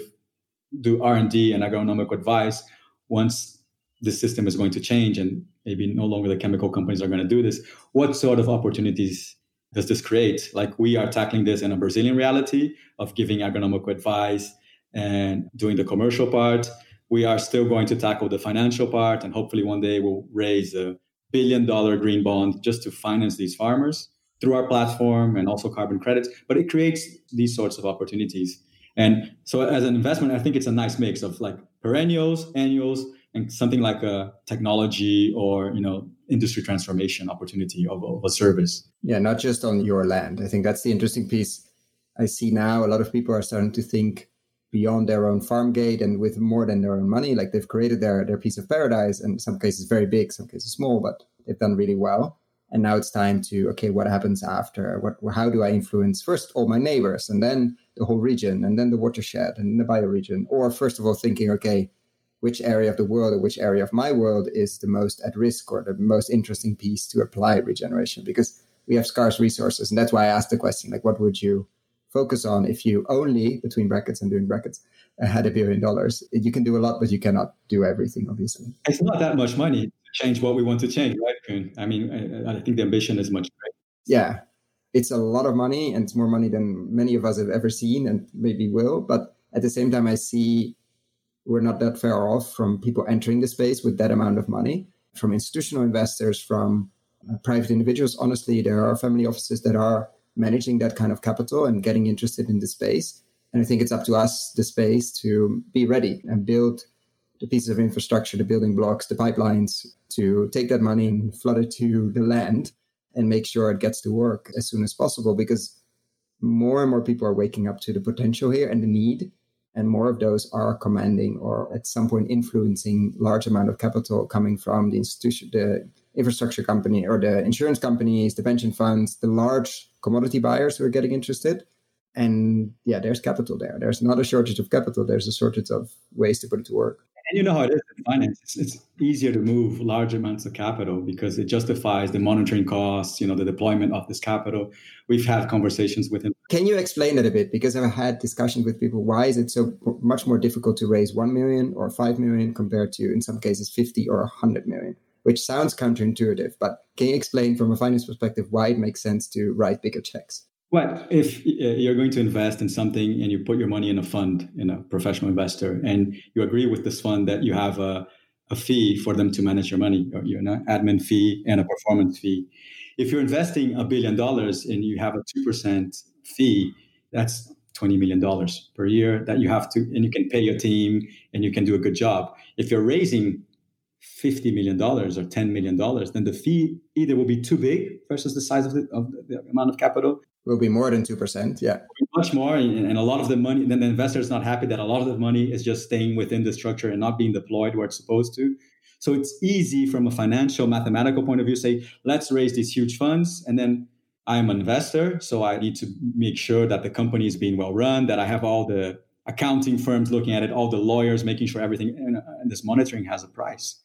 Speaker 3: do R and D and agronomic advice once the system is going to change and maybe no longer the chemical companies are going to do this, what sort of opportunities does this create? Like we are tackling this in a Brazilian reality of giving agronomic advice and doing the commercial part. We are still going to tackle the financial part, and hopefully one day we'll raise a billion dollar green bond just to finance these farmers through our platform and also carbon credits. But it creates these sorts of opportunities. And so as an investment, I think it's a nice mix of like perennials, annuals, and something like a technology or, you know, industry transformation opportunity of, of a service.
Speaker 2: Yeah, not just on your land. I think that's the interesting piece. I see now a lot of people are starting to think beyond their own farm gate and with more than their own money. Like they've created their, their piece of paradise, and in some cases very big, some cases small, but they've done really well. And now it's time to, okay, what happens after? What, how do I influence first all my neighbors, and then the whole region, and then the watershed, and the bioregion? Or first of all, thinking, okay, which area of the world or which area of my world is the most at risk or the most interesting piece to apply regeneration? Because we have scarce resources. And that's why I asked the question, like, what would you focus on if you only, between brackets and doing brackets, uh, had a billion dollars? You can do a lot, but you cannot do everything, obviously.
Speaker 3: It's not that much money to change what we want to change, right, Koen? I mean, I, I think the ambition is much greater.
Speaker 2: Yeah, it's a lot of money, and it's more money than many of us have ever seen and maybe will. But at the same time, I see we're not that far off from people entering the space with that amount of money, from institutional investors, from uh, private individuals. Honestly, there are family offices that are managing that kind of capital and getting interested in the space. And I think it's up to us, the space, to be ready and build the pieces of infrastructure, the building blocks, the pipelines, to take that money and flood it to the land and make sure it gets to work as soon as possible, because more and more people are waking up to the potential here and the need. And more of those are commanding or at some point influencing large amount of capital coming from the institution, the infrastructure company or the insurance companies, the pension funds, the large commodity buyers who are getting interested. And yeah, there's capital there. There's not a shortage of capital. There's a shortage of ways to put it to work.
Speaker 3: And you know how it is in finance. It's, it's easier to move large amounts of capital because it justifies the monitoring costs, you know, the deployment of this capital. We've had conversations with him.
Speaker 2: Can you explain that a bit? Because I've had discussions with people. Why is it so much more difficult to raise one million or five million compared to, in some cases, fifty or one hundred million? Which sounds counterintuitive, but can you explain from a finance perspective why it makes sense to write bigger checks?
Speaker 3: Well, if you're going to invest in something and you put your money in a fund, in a professional investor, and you agree with this fund that you have a, a fee for them to manage your money, or, you know, admin fee and a performance fee. If you're investing a billion dollars and you have a two percent fee, that's twenty million dollars per year that you have to, and you can pay your team and you can do a good job. If you're raising fifty million dollars or ten million dollars, then the fee either will be too big versus the size of the, of the amount of capital.
Speaker 2: Will be more than two percent, yeah.
Speaker 3: Much more, and, and a lot of the money, then the investor is not happy that a lot of the money is just staying within the structure and not being deployed where it's supposed to. So it's easy from a financial, mathematical point of view, say, let's raise these huge funds, and then I'm an investor, so I need to make sure that the company is being well run, that I have all the accounting firms looking at it, all the lawyers making sure everything, and, and this monitoring has a price.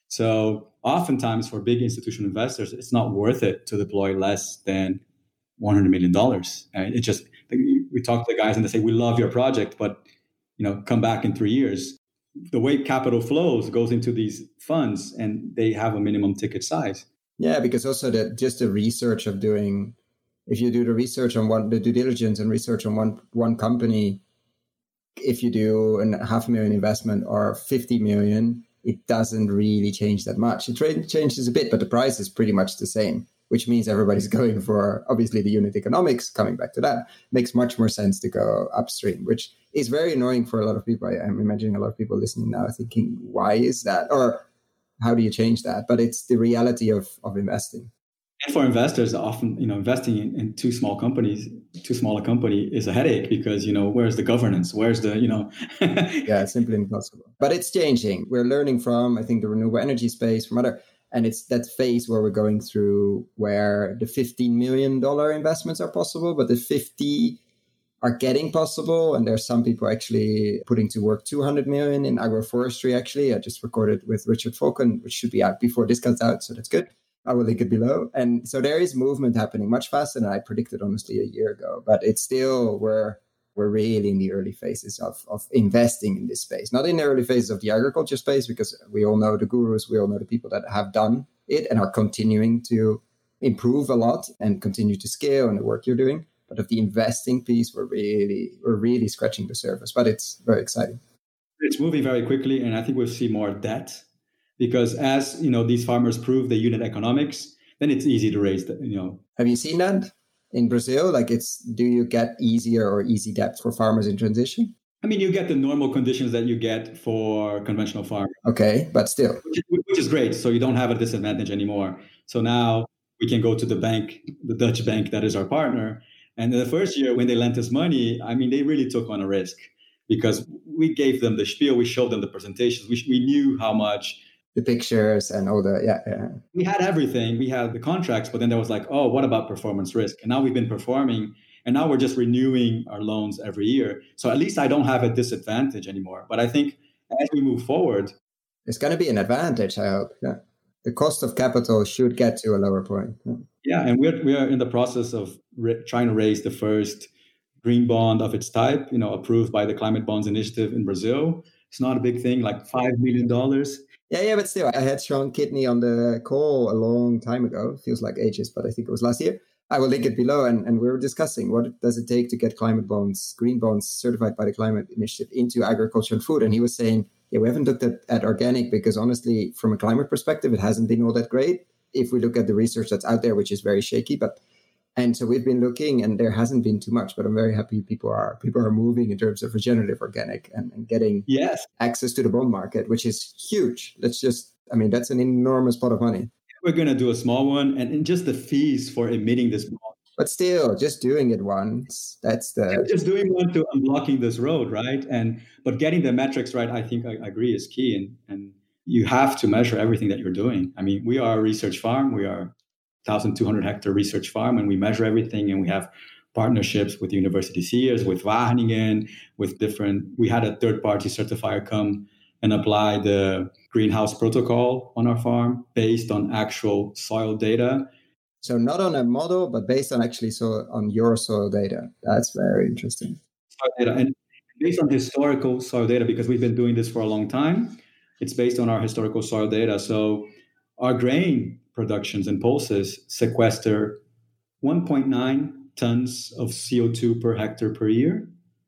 Speaker 3: So oftentimes for big institutional investors, it's not worth it to deploy less than one hundred million dollars. And it just, we talk to the guys and they say, we love your project, but, you know, come back in three years. The way capital flows goes into these funds and they have a minimum ticket size.
Speaker 2: Yeah, because also the, just the research of doing, if you do the research on one, the due diligence and research on one, one company, if you do a half a million investment or fifty million, it doesn't really change that much. It changes a bit, but the price is pretty much the same, which means everybody's going for, obviously, the unit economics. Coming back to that, makes much more sense to go upstream, which is very annoying for a lot of people. I, I'm imagining a lot of people listening now thinking, why is that? Or how do you change that? But it's the reality of, of investing.
Speaker 3: And for investors, often, you know, investing in, in too small companies, too small a company is a headache because, you know, where's the governance? Where's the, you know.
Speaker 2: Yeah, it's simply impossible. But it's changing. We're learning from, I think, the renewable energy space, from other, and it's that phase where we're going through where the fifteen million dollars investments are possible, but the fifty are getting possible. And there's some people actually putting to work two hundred million in agroforestry, actually. I just recorded with Richard Falcon, which should be out before this comes out. So that's good. I will link it below. And so there is movement happening much faster than I predicted, honestly, a year ago. But it's still, we're, we're really in the early phases of, of investing in this space. Not in the early phases of the agriculture space, because we all know the gurus, we all know the people that have done it and are continuing to improve a lot and continue to scale in the work you're doing. But of the investing piece, we're really, we're really scratching the surface. But it's very exciting.
Speaker 3: It's moving very quickly. And I think we'll see more debt. Because as, you know, these farmers prove the unit economics, then it's easy to raise the, you know.
Speaker 2: Have you seen that in Brazil? Like, it's, do you get easier or easy debt for farmers in transition?
Speaker 3: I mean, you get the normal conditions that you get for conventional farming.
Speaker 2: Okay, but still.
Speaker 3: Which is, which is great. So you don't have a disadvantage anymore. So now we can go to the bank, the Dutch bank that is our partner. And the first year when they lent us money, I mean, they really took on a risk because we gave them the spiel, we showed them the presentations, we, we knew how much.
Speaker 2: The pictures and all the, yeah, yeah.
Speaker 3: We had everything. We had the contracts, but then there was like, oh, what about performance risk? And now we've been performing, and now we're just renewing our loans every year. So at least I don't have a disadvantage anymore. But I think as we move forward,
Speaker 2: it's going to be an advantage, I hope. Yeah. The cost of capital should get to a lower point. Yeah,
Speaker 3: yeah and we're we are in the process of re- trying to raise the first green bond of its type, you know, approved by the Climate Bonds Initiative in Brazil. It's not a big thing, like five million dollars.
Speaker 2: Yeah, yeah, but still, I had Sean Kidney on the call a long time ago. Feels like ages, but I think it was last year. I will link it below. And, and we were discussing what does it take to get climate bonds, green bonds certified by the Climate Initiative into agriculture and food. And he was saying, yeah, we haven't looked at, at organic because honestly, from a climate perspective, it hasn't been all that great. If we look at the research that's out there, which is very shaky, but and so we've been looking and there hasn't been too much, but I'm very happy people are people are moving in terms of regenerative organic and, and getting
Speaker 3: yes.
Speaker 2: access to the bond market, which is huge. That's just, I mean, that's an enormous pot of money.
Speaker 3: We're going to do a small one and, and just the fees for emitting this bond.
Speaker 2: But still, just doing it once, that's the...
Speaker 3: Just doing one to unblocking this road, right? And but getting the metrics right, I think I, I agree is key. And, and you have to measure everything that you're doing. I mean, we are a research farm. We are one thousand two hundred hectare research farm, and we measure everything. And we have partnerships with university seers, with Wageningen, with different... We had a third-party certifier come and apply the greenhouse protocol on our farm based on actual soil data.
Speaker 2: So not on a model, but based on actually so on your soil data. That's very interesting.
Speaker 3: Soil data, and based on historical soil data, because we've been doing this for a long time, it's based on our historical soil data. So our grain productions and pulses sequester one point nine tons of C O two per hectare per year,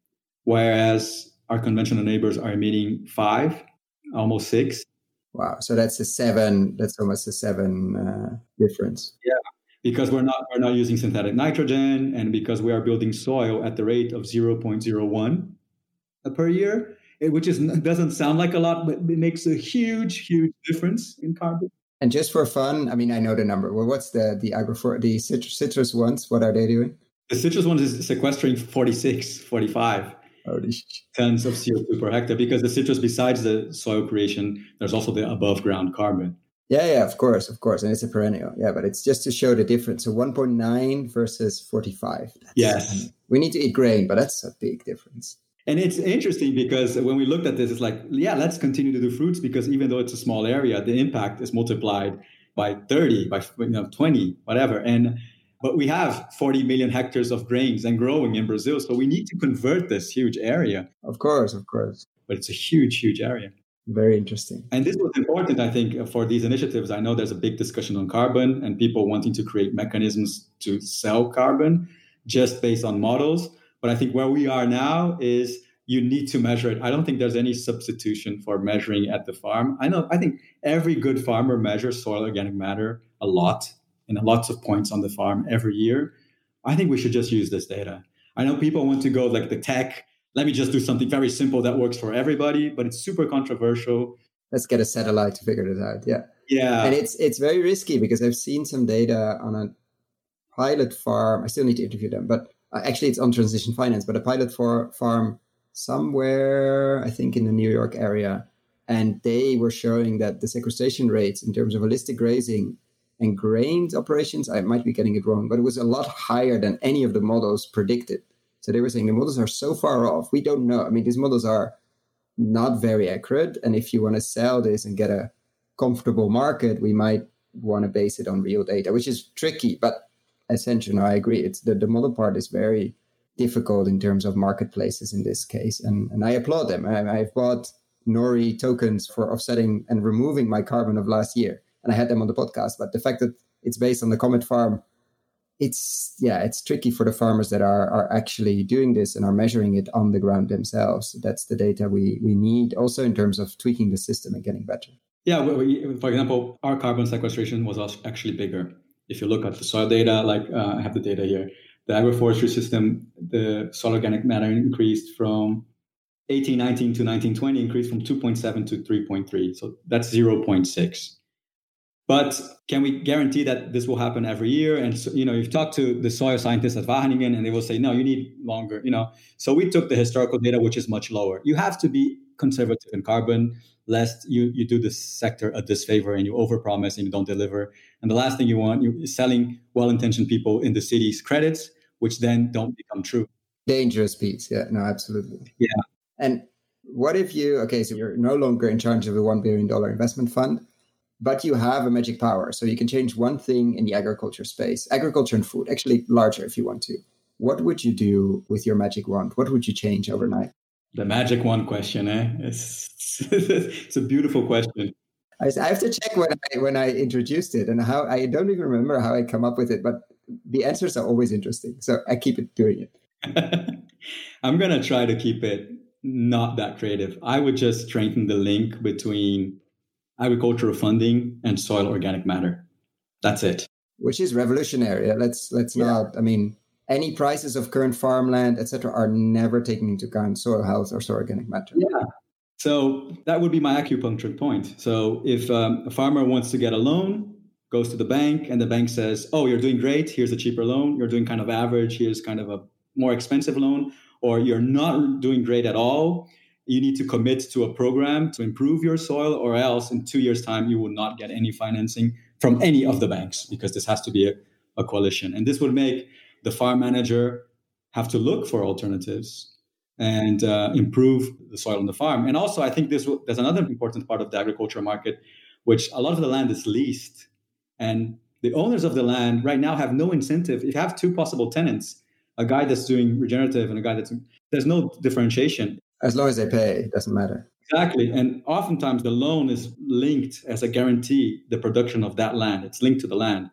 Speaker 3: whereas our conventional neighbors are emitting five, almost six.
Speaker 2: Wow. So that's a seven, that's almost a seven uh, difference.
Speaker 3: Yeah. Because we're not we're not using synthetic nitrogen, and because we are building soil at the rate of zero point zero one per year, which is doesn't sound like a lot, but it makes a huge, huge difference in carbon.
Speaker 2: And just for fun, I mean, I know the number. Well, what's the the agrofor the citrus, citrus ones? What are they doing?
Speaker 3: The citrus ones is sequestering forty-six, forty-five tons of C O two per hectare, because the citrus, besides the soil creation, there's also the above ground carbon.
Speaker 2: Yeah, yeah, of course, of course. And it's a perennial. Yeah, but it's just to show the difference. So one point nine versus forty-five. That's,
Speaker 3: yes.
Speaker 2: I mean, we need to eat grain, but that's a big difference.
Speaker 3: And it's interesting because when we looked at this, it's like, yeah, let's continue to do fruits, because even though it's a small area, the impact is multiplied by thirty, by you know, twenty, whatever. And but we have forty million hectares of grains and growing in Brazil. So we need to convert this huge area.
Speaker 2: Of course, of course.
Speaker 3: But it's a huge, huge area.
Speaker 2: Very interesting.
Speaker 3: And this was important, I think, for these initiatives. I know there's a big discussion on carbon and people wanting to create mechanisms to sell carbon just based on models. But I think where we are now is you need to measure it. I don't think there's any substitution for measuring at the farm. I know, I think every good farmer measures soil organic matter a lot and lots of points on the farm every year. I think we should just use this data. I know people want to go like the tech, let me just do something very simple that works for everybody, but it's super controversial.
Speaker 2: Let's get a satellite to figure this out. Yeah.
Speaker 3: Yeah.
Speaker 2: And it's it's very risky because I've seen some data on a pilot farm. I still need to interview them, but actually it's on transition finance, but a pilot for farm somewhere, I think in the New York area. And they were showing that the sequestration rates in terms of holistic grazing and grains operations, I might be getting it wrong, but it was a lot higher than any of the models predicted. So they were saying the models are so far off. We don't know. I mean, these models are not very accurate. And if you want to sell this and get a comfortable market, we might want to base it on real data, which is tricky. But essentially, no, I agree. It's the, the model part is very difficult in terms of marketplaces in this case. And, and I applaud them. I, I've bought Nori tokens for offsetting and removing my carbon of last year. And I had them on the podcast. But the fact that it's based on the Comet Farm, it's, yeah, it's tricky for the farmers that are, are actually doing this and are measuring it on the ground themselves. That's the data we, we need also in terms of tweaking the system and getting better.
Speaker 3: Yeah, we, for example, our carbon sequestration was actually bigger. If you look at the soil data, like uh, I have the data here, the agroforestry system, the soil organic matter increased from eighteen nineteen to nineteen twenty, increased from two point seven to three point three. So that's zero point six. But can we guarantee that this will happen every year? And, so, you know, you've talked to the soil scientists at Wageningen and they will say, no, you need longer, you know. So we took the historical data, which is much lower. You have to be conservative in carbon, lest you, you do the sector a disfavor and you overpromise and you don't deliver. And the last thing you want you, is selling well-intentioned people in the cities credits, which then don't become true.
Speaker 2: Dangerous piece. Yeah, no, absolutely.
Speaker 3: Yeah.
Speaker 2: And what if you, okay, so you're no longer in charge of a one billion dollars investment fund, but you have a magic power. So you can change one thing in the agriculture space, agriculture and food, actually larger if you want to. What would you do with your magic wand? What would you change overnight?
Speaker 3: The magic wand question, eh? It's, it's a beautiful question.
Speaker 2: I, I have to check when I, when I introduced it and how, I don't even remember how I come up with it, but the answers are always interesting. So I keep it doing it.
Speaker 3: I'm going to try to keep it not that creative. I would just strengthen the link between agricultural funding and soil organic matter. That's it.
Speaker 2: Which is revolutionary. Let's let's yeah. not, I mean, any prices of current farmland, et cetera, are never taking into account soil health or soil organic matter.
Speaker 3: Yeah. So that would be my acupuncture point. So if um, a farmer wants to get a loan, goes to the bank and the bank says, oh, you're doing great. Here's a cheaper loan. You're doing kind of average. Here's kind of a more expensive loan. Or you're not doing great at all. You need to commit to a program to improve your soil, or else in two years' time, you will not get any financing from any of the banks, because this has to be a, a coalition. And this would make the farm manager have to look for alternatives and uh, improve the soil on the farm. And also, I think this will, there's another important part of the agricultural market, which a lot of the land is leased. And the owners of the land right now have no incentive. If you have two possible tenants, a guy that's doing regenerative and a guy that's, there's no differentiation.
Speaker 2: As long as they pay, it doesn't matter.
Speaker 3: Exactly. And oftentimes the loan is linked as a guarantee, the production of that land. It's linked to the land.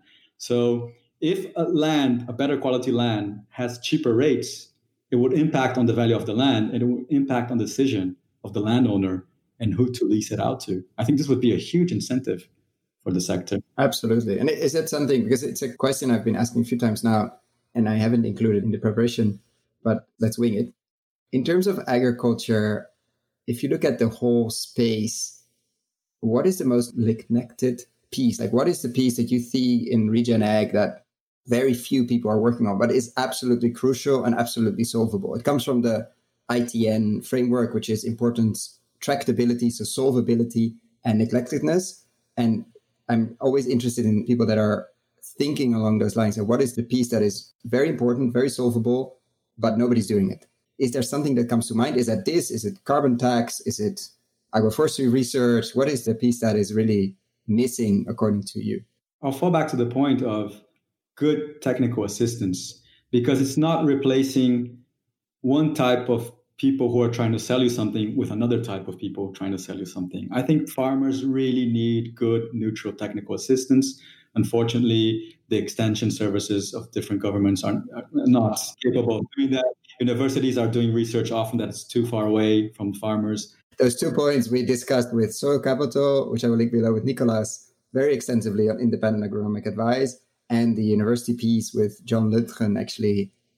Speaker 3: So if a land, a better quality land, has cheaper rates, it would impact on the value of the land, and it would impact on the decision of the landowner and who to lease it out to. I think this would be a huge incentive for the sector.
Speaker 2: Absolutely. And is that something, because it's a question I've been asking a few times now, and I haven't included in the preparation, but let's wing it. In terms of agriculture, if you look at the whole space, what is the most neglected piece? Like, what is the piece that you see in Regen Ag that very few people are working on, but is absolutely crucial and absolutely solvable? It comes from the I T N framework, which is importance, tractability, so solvability and neglectedness. And I'm always interested in people that are thinking along those lines. So what is the piece that is very important, very solvable, but nobody's doing it? Is there something that comes to mind? Is that this? Is it carbon tax? Is it agroforestry research? What is the piece that is really missing according to you?
Speaker 3: I'll fall back to the point of good technical assistance, because it's not replacing one type of people who are trying to sell you something with another type of people trying to sell you something. I think farmers really need good, neutral technical assistance. Unfortunately, the extension services of different governments are not capable of doing that. Universities are doing research often that's too far away from farmers.
Speaker 2: Those two points we discussed with Soil Capital, which I will link below, with Nicolas, very extensively on independent agronomic advice, and the university piece with John Lutgen, actually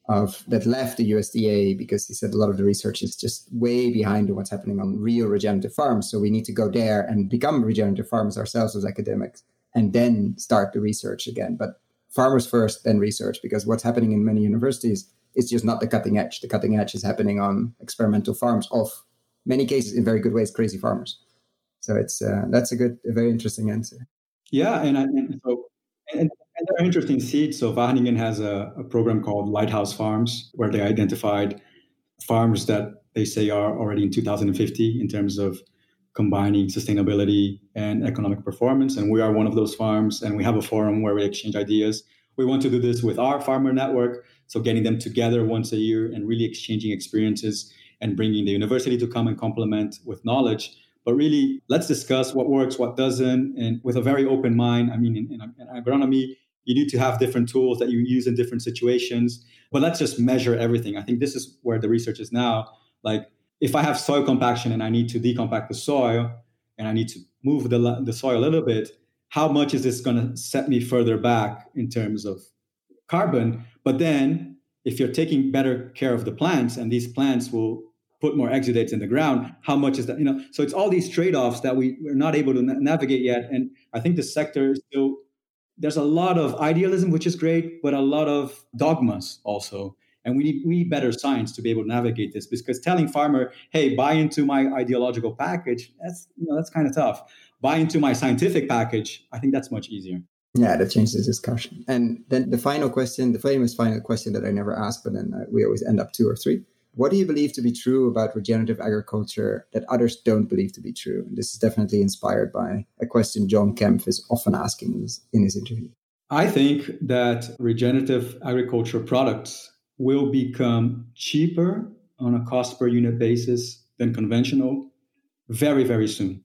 Speaker 2: of that left the U S D A because he said a lot of the research is just way behind what's happening on real regenerative farms. So we need to go there and become regenerative farmers ourselves as academics and then start the research again. But farmers first, then research, because what's happening in many universities is just not the cutting edge. The cutting edge is happening on experimental farms of many cases, in very good ways, crazy farmers. So it's uh, that's a good, a very interesting answer.
Speaker 3: Yeah, and, I, and so and, and they're interesting seeds. So Wageningen has a, a program called Lighthouse Farms, where they identified farms that they say are already in two thousand fifty in terms of combining sustainability and economic performance. And we are one of those farms, and we have a forum where we exchange ideas. We want to do this with our farmer network, so getting them together once a year and really exchanging experiences and bringing the university to come and complement with knowledge. But really, let's discuss what works, what doesn't, and with a very open mind. I mean, in, in, in agronomy, you need to have different tools that you use in different situations. But let's just measure everything. I think this is where the research is now. Like, if I have soil compaction and I need to decompact the soil and I need to move the, the soil a little bit, how much is this going to set me further back in terms of carbon? But then if you're taking better care of the plants and these plants will put more exudates in the ground, how much is that? You know, so it's all these trade-offs that we, we're not able to na- navigate yet. And I think the sector is still, there's a lot of idealism, which is great, but a lot of dogmas also. And we need, we need better science to be able to navigate this, because telling farmer, hey, buy into my ideological package, that's, you know, that's kind of tough. Buy into my scientific package, I think that's much easier.
Speaker 2: Yeah, that changes the discussion. And then the final question, the famous final question that I never ask, but then we always end up two or three. What do you believe to be true about regenerative agriculture that others don't believe to be true? And this is definitely inspired by a question John Kempf is often asking in his, in his interview.
Speaker 3: I think that regenerative agriculture products will become cheaper on a cost per unit basis than conventional very, very soon.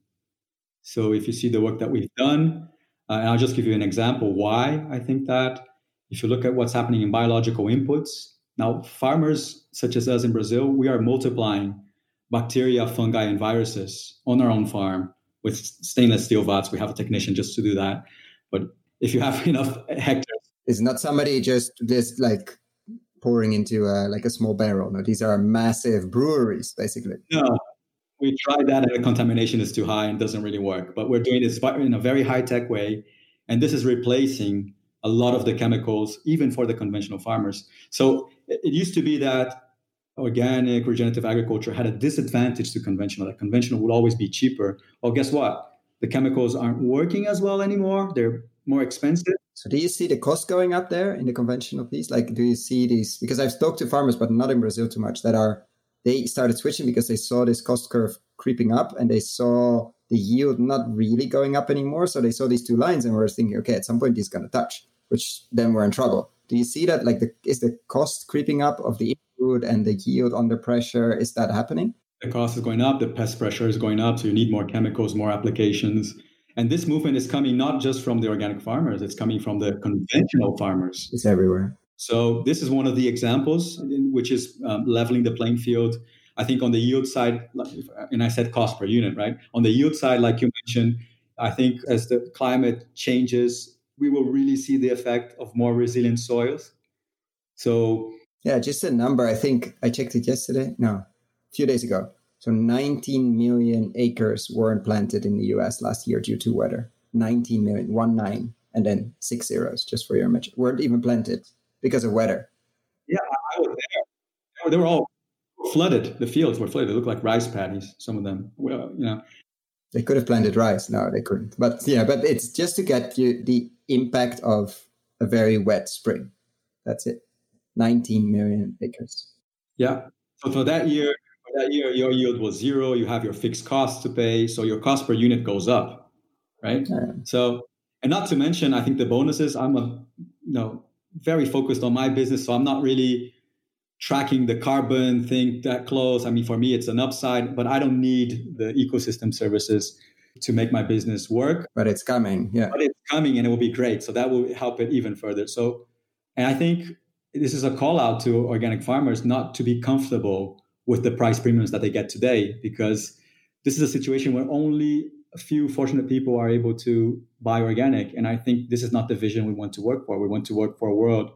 Speaker 3: So if you see the work that we've done, uh, and I'll just give you an example why I think that. If you look at what's happening in biological inputs, now farmers such as us in Brazil, we are multiplying bacteria, fungi, and viruses on our own farm with stainless steel vats. We have a technician just to do that. But if you have enough hectares.
Speaker 2: It's not somebody just this like pouring into a, like a small barrel. No, these are massive breweries, basically.
Speaker 3: No, we tried that and the contamination is too high and doesn't really work. But we're doing this in a very high-tech way. And this is replacing a lot of the chemicals, even for the conventional farmers. So it used to be that organic, regenerative agriculture had a disadvantage to conventional. That conventional would always be cheaper. Well, guess what? The chemicals aren't working as well anymore. They're more expensive.
Speaker 2: So do you see the cost going up there in the conventional piece? Like, do you see these? Because I've talked to farmers, but not in Brazil too much, that are, they started switching because they saw this cost curve creeping up and they saw the yield not really going up anymore. So they saw these two lines and were thinking, okay, at some point it's going to touch, which then we're in trouble. Do you see that? Like, the, is the cost creeping up of the input and the yield under pressure? Is that happening?
Speaker 3: The cost is going up, the pest pressure is going up, so you need more chemicals, more applications. And this movement is coming not just from the organic farmers, it's coming from the conventional farmers.
Speaker 2: It's everywhere.
Speaker 3: So this is one of the examples, which is um, leveling the playing field. I think on the yield side, and I said cost per unit, right? On the yield side, like you mentioned, I think as the climate changes, we will really see the effect of more resilient soils. So
Speaker 2: yeah, just a number. I think I checked it yesterday. No, a few days ago. So nineteen million acres weren't planted in the U S last year due to weather. nineteen million, one nine, and then six zeros, just for your image, weren't even planted because of weather.
Speaker 3: Yeah, I was there. They were all flooded. The fields were flooded. They looked like rice paddies, some of them. Well, you know.
Speaker 2: They could have planted rice. No, they couldn't. But yeah, but it's just to get you the impact of a very wet spring. That's it. nineteen million acres.
Speaker 3: Yeah. So for that year, for that year, your yield was zero. You have your fixed costs to pay. So your cost per unit goes up, right? Yeah. So, and not to mention, I think the bonuses, I'm a, you know, very focused on my business. So I'm not really tracking the carbon thing that close. I mean, for me, it's an upside, but I don't need the ecosystem services to make my business work.
Speaker 2: But it's coming, yeah.
Speaker 3: But it's coming and it will be great. So that will help it even further. So, and I think this is a call out to organic farmers not to be comfortable with the price premiums that they get today, because this is a situation where only a few fortunate people are able to buy organic. And I think this is not the vision we want to work for. We want to work for a world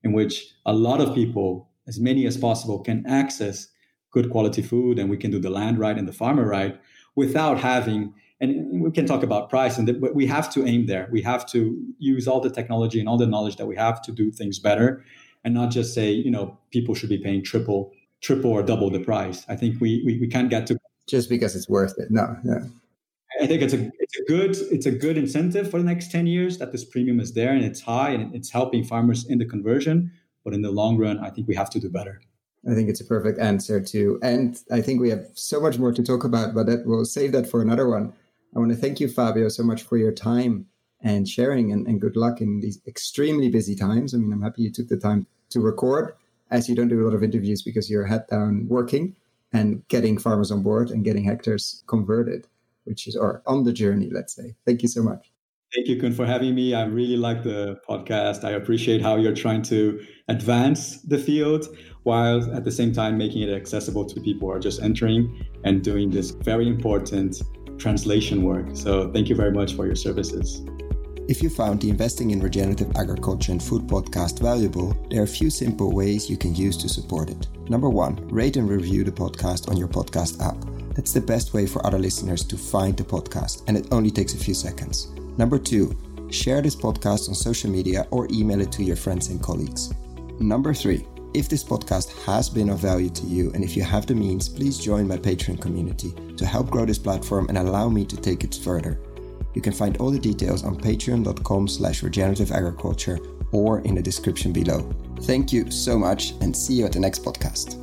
Speaker 3: in which a lot of people, as many as possible, can access good quality food, and we can do the land right and the farmer right without having, and we can talk about price, and but we have to aim there. We have to use all the technology and all the knowledge that we have to do things better, and not just say, you know, people should be paying triple, triple or double the price. I think we we, we can't get to
Speaker 2: just because it's worth it. No, no.
Speaker 3: I think it's a it's a good it's a good incentive for the next ten years that this premium is there and it's high and it's helping farmers in the conversion. But in the long run, I think we have to do better.
Speaker 2: I think it's a perfect answer too. And I think we have so much more to talk about, but that we'll save that for another one. I want to thank you, Fabio, so much for your time and sharing, and, and good luck in these extremely busy times. I mean, I'm happy you took the time to record, as you don't do a lot of interviews because you're head down working and getting farmers on board and getting hectares converted, which is or on the journey, let's say. Thank you so much.
Speaker 3: Thank you, Koen, for having me. I really like the podcast. I appreciate how you're trying to advance the field while at the same time making it accessible to people who are just entering and doing this very important translation work. So thank you very much for your services.
Speaker 2: If you found the Investing in Regenerative Agriculture and Food podcast valuable, there are a few simple ways you can use to support it. Number one, rate and review the podcast on your podcast app. That's the best way for other listeners to find the podcast, and it only takes a few seconds. Number two, share this podcast on social media or email it to your friends and colleagues. Number three, if this podcast has been of value to you and if you have the means, please join my Patreon community to help grow this platform and allow me to take it further. You can find all the details on patreon.com slash regenerative agriculture or in the description below. Thank you so much and see you at the next podcast.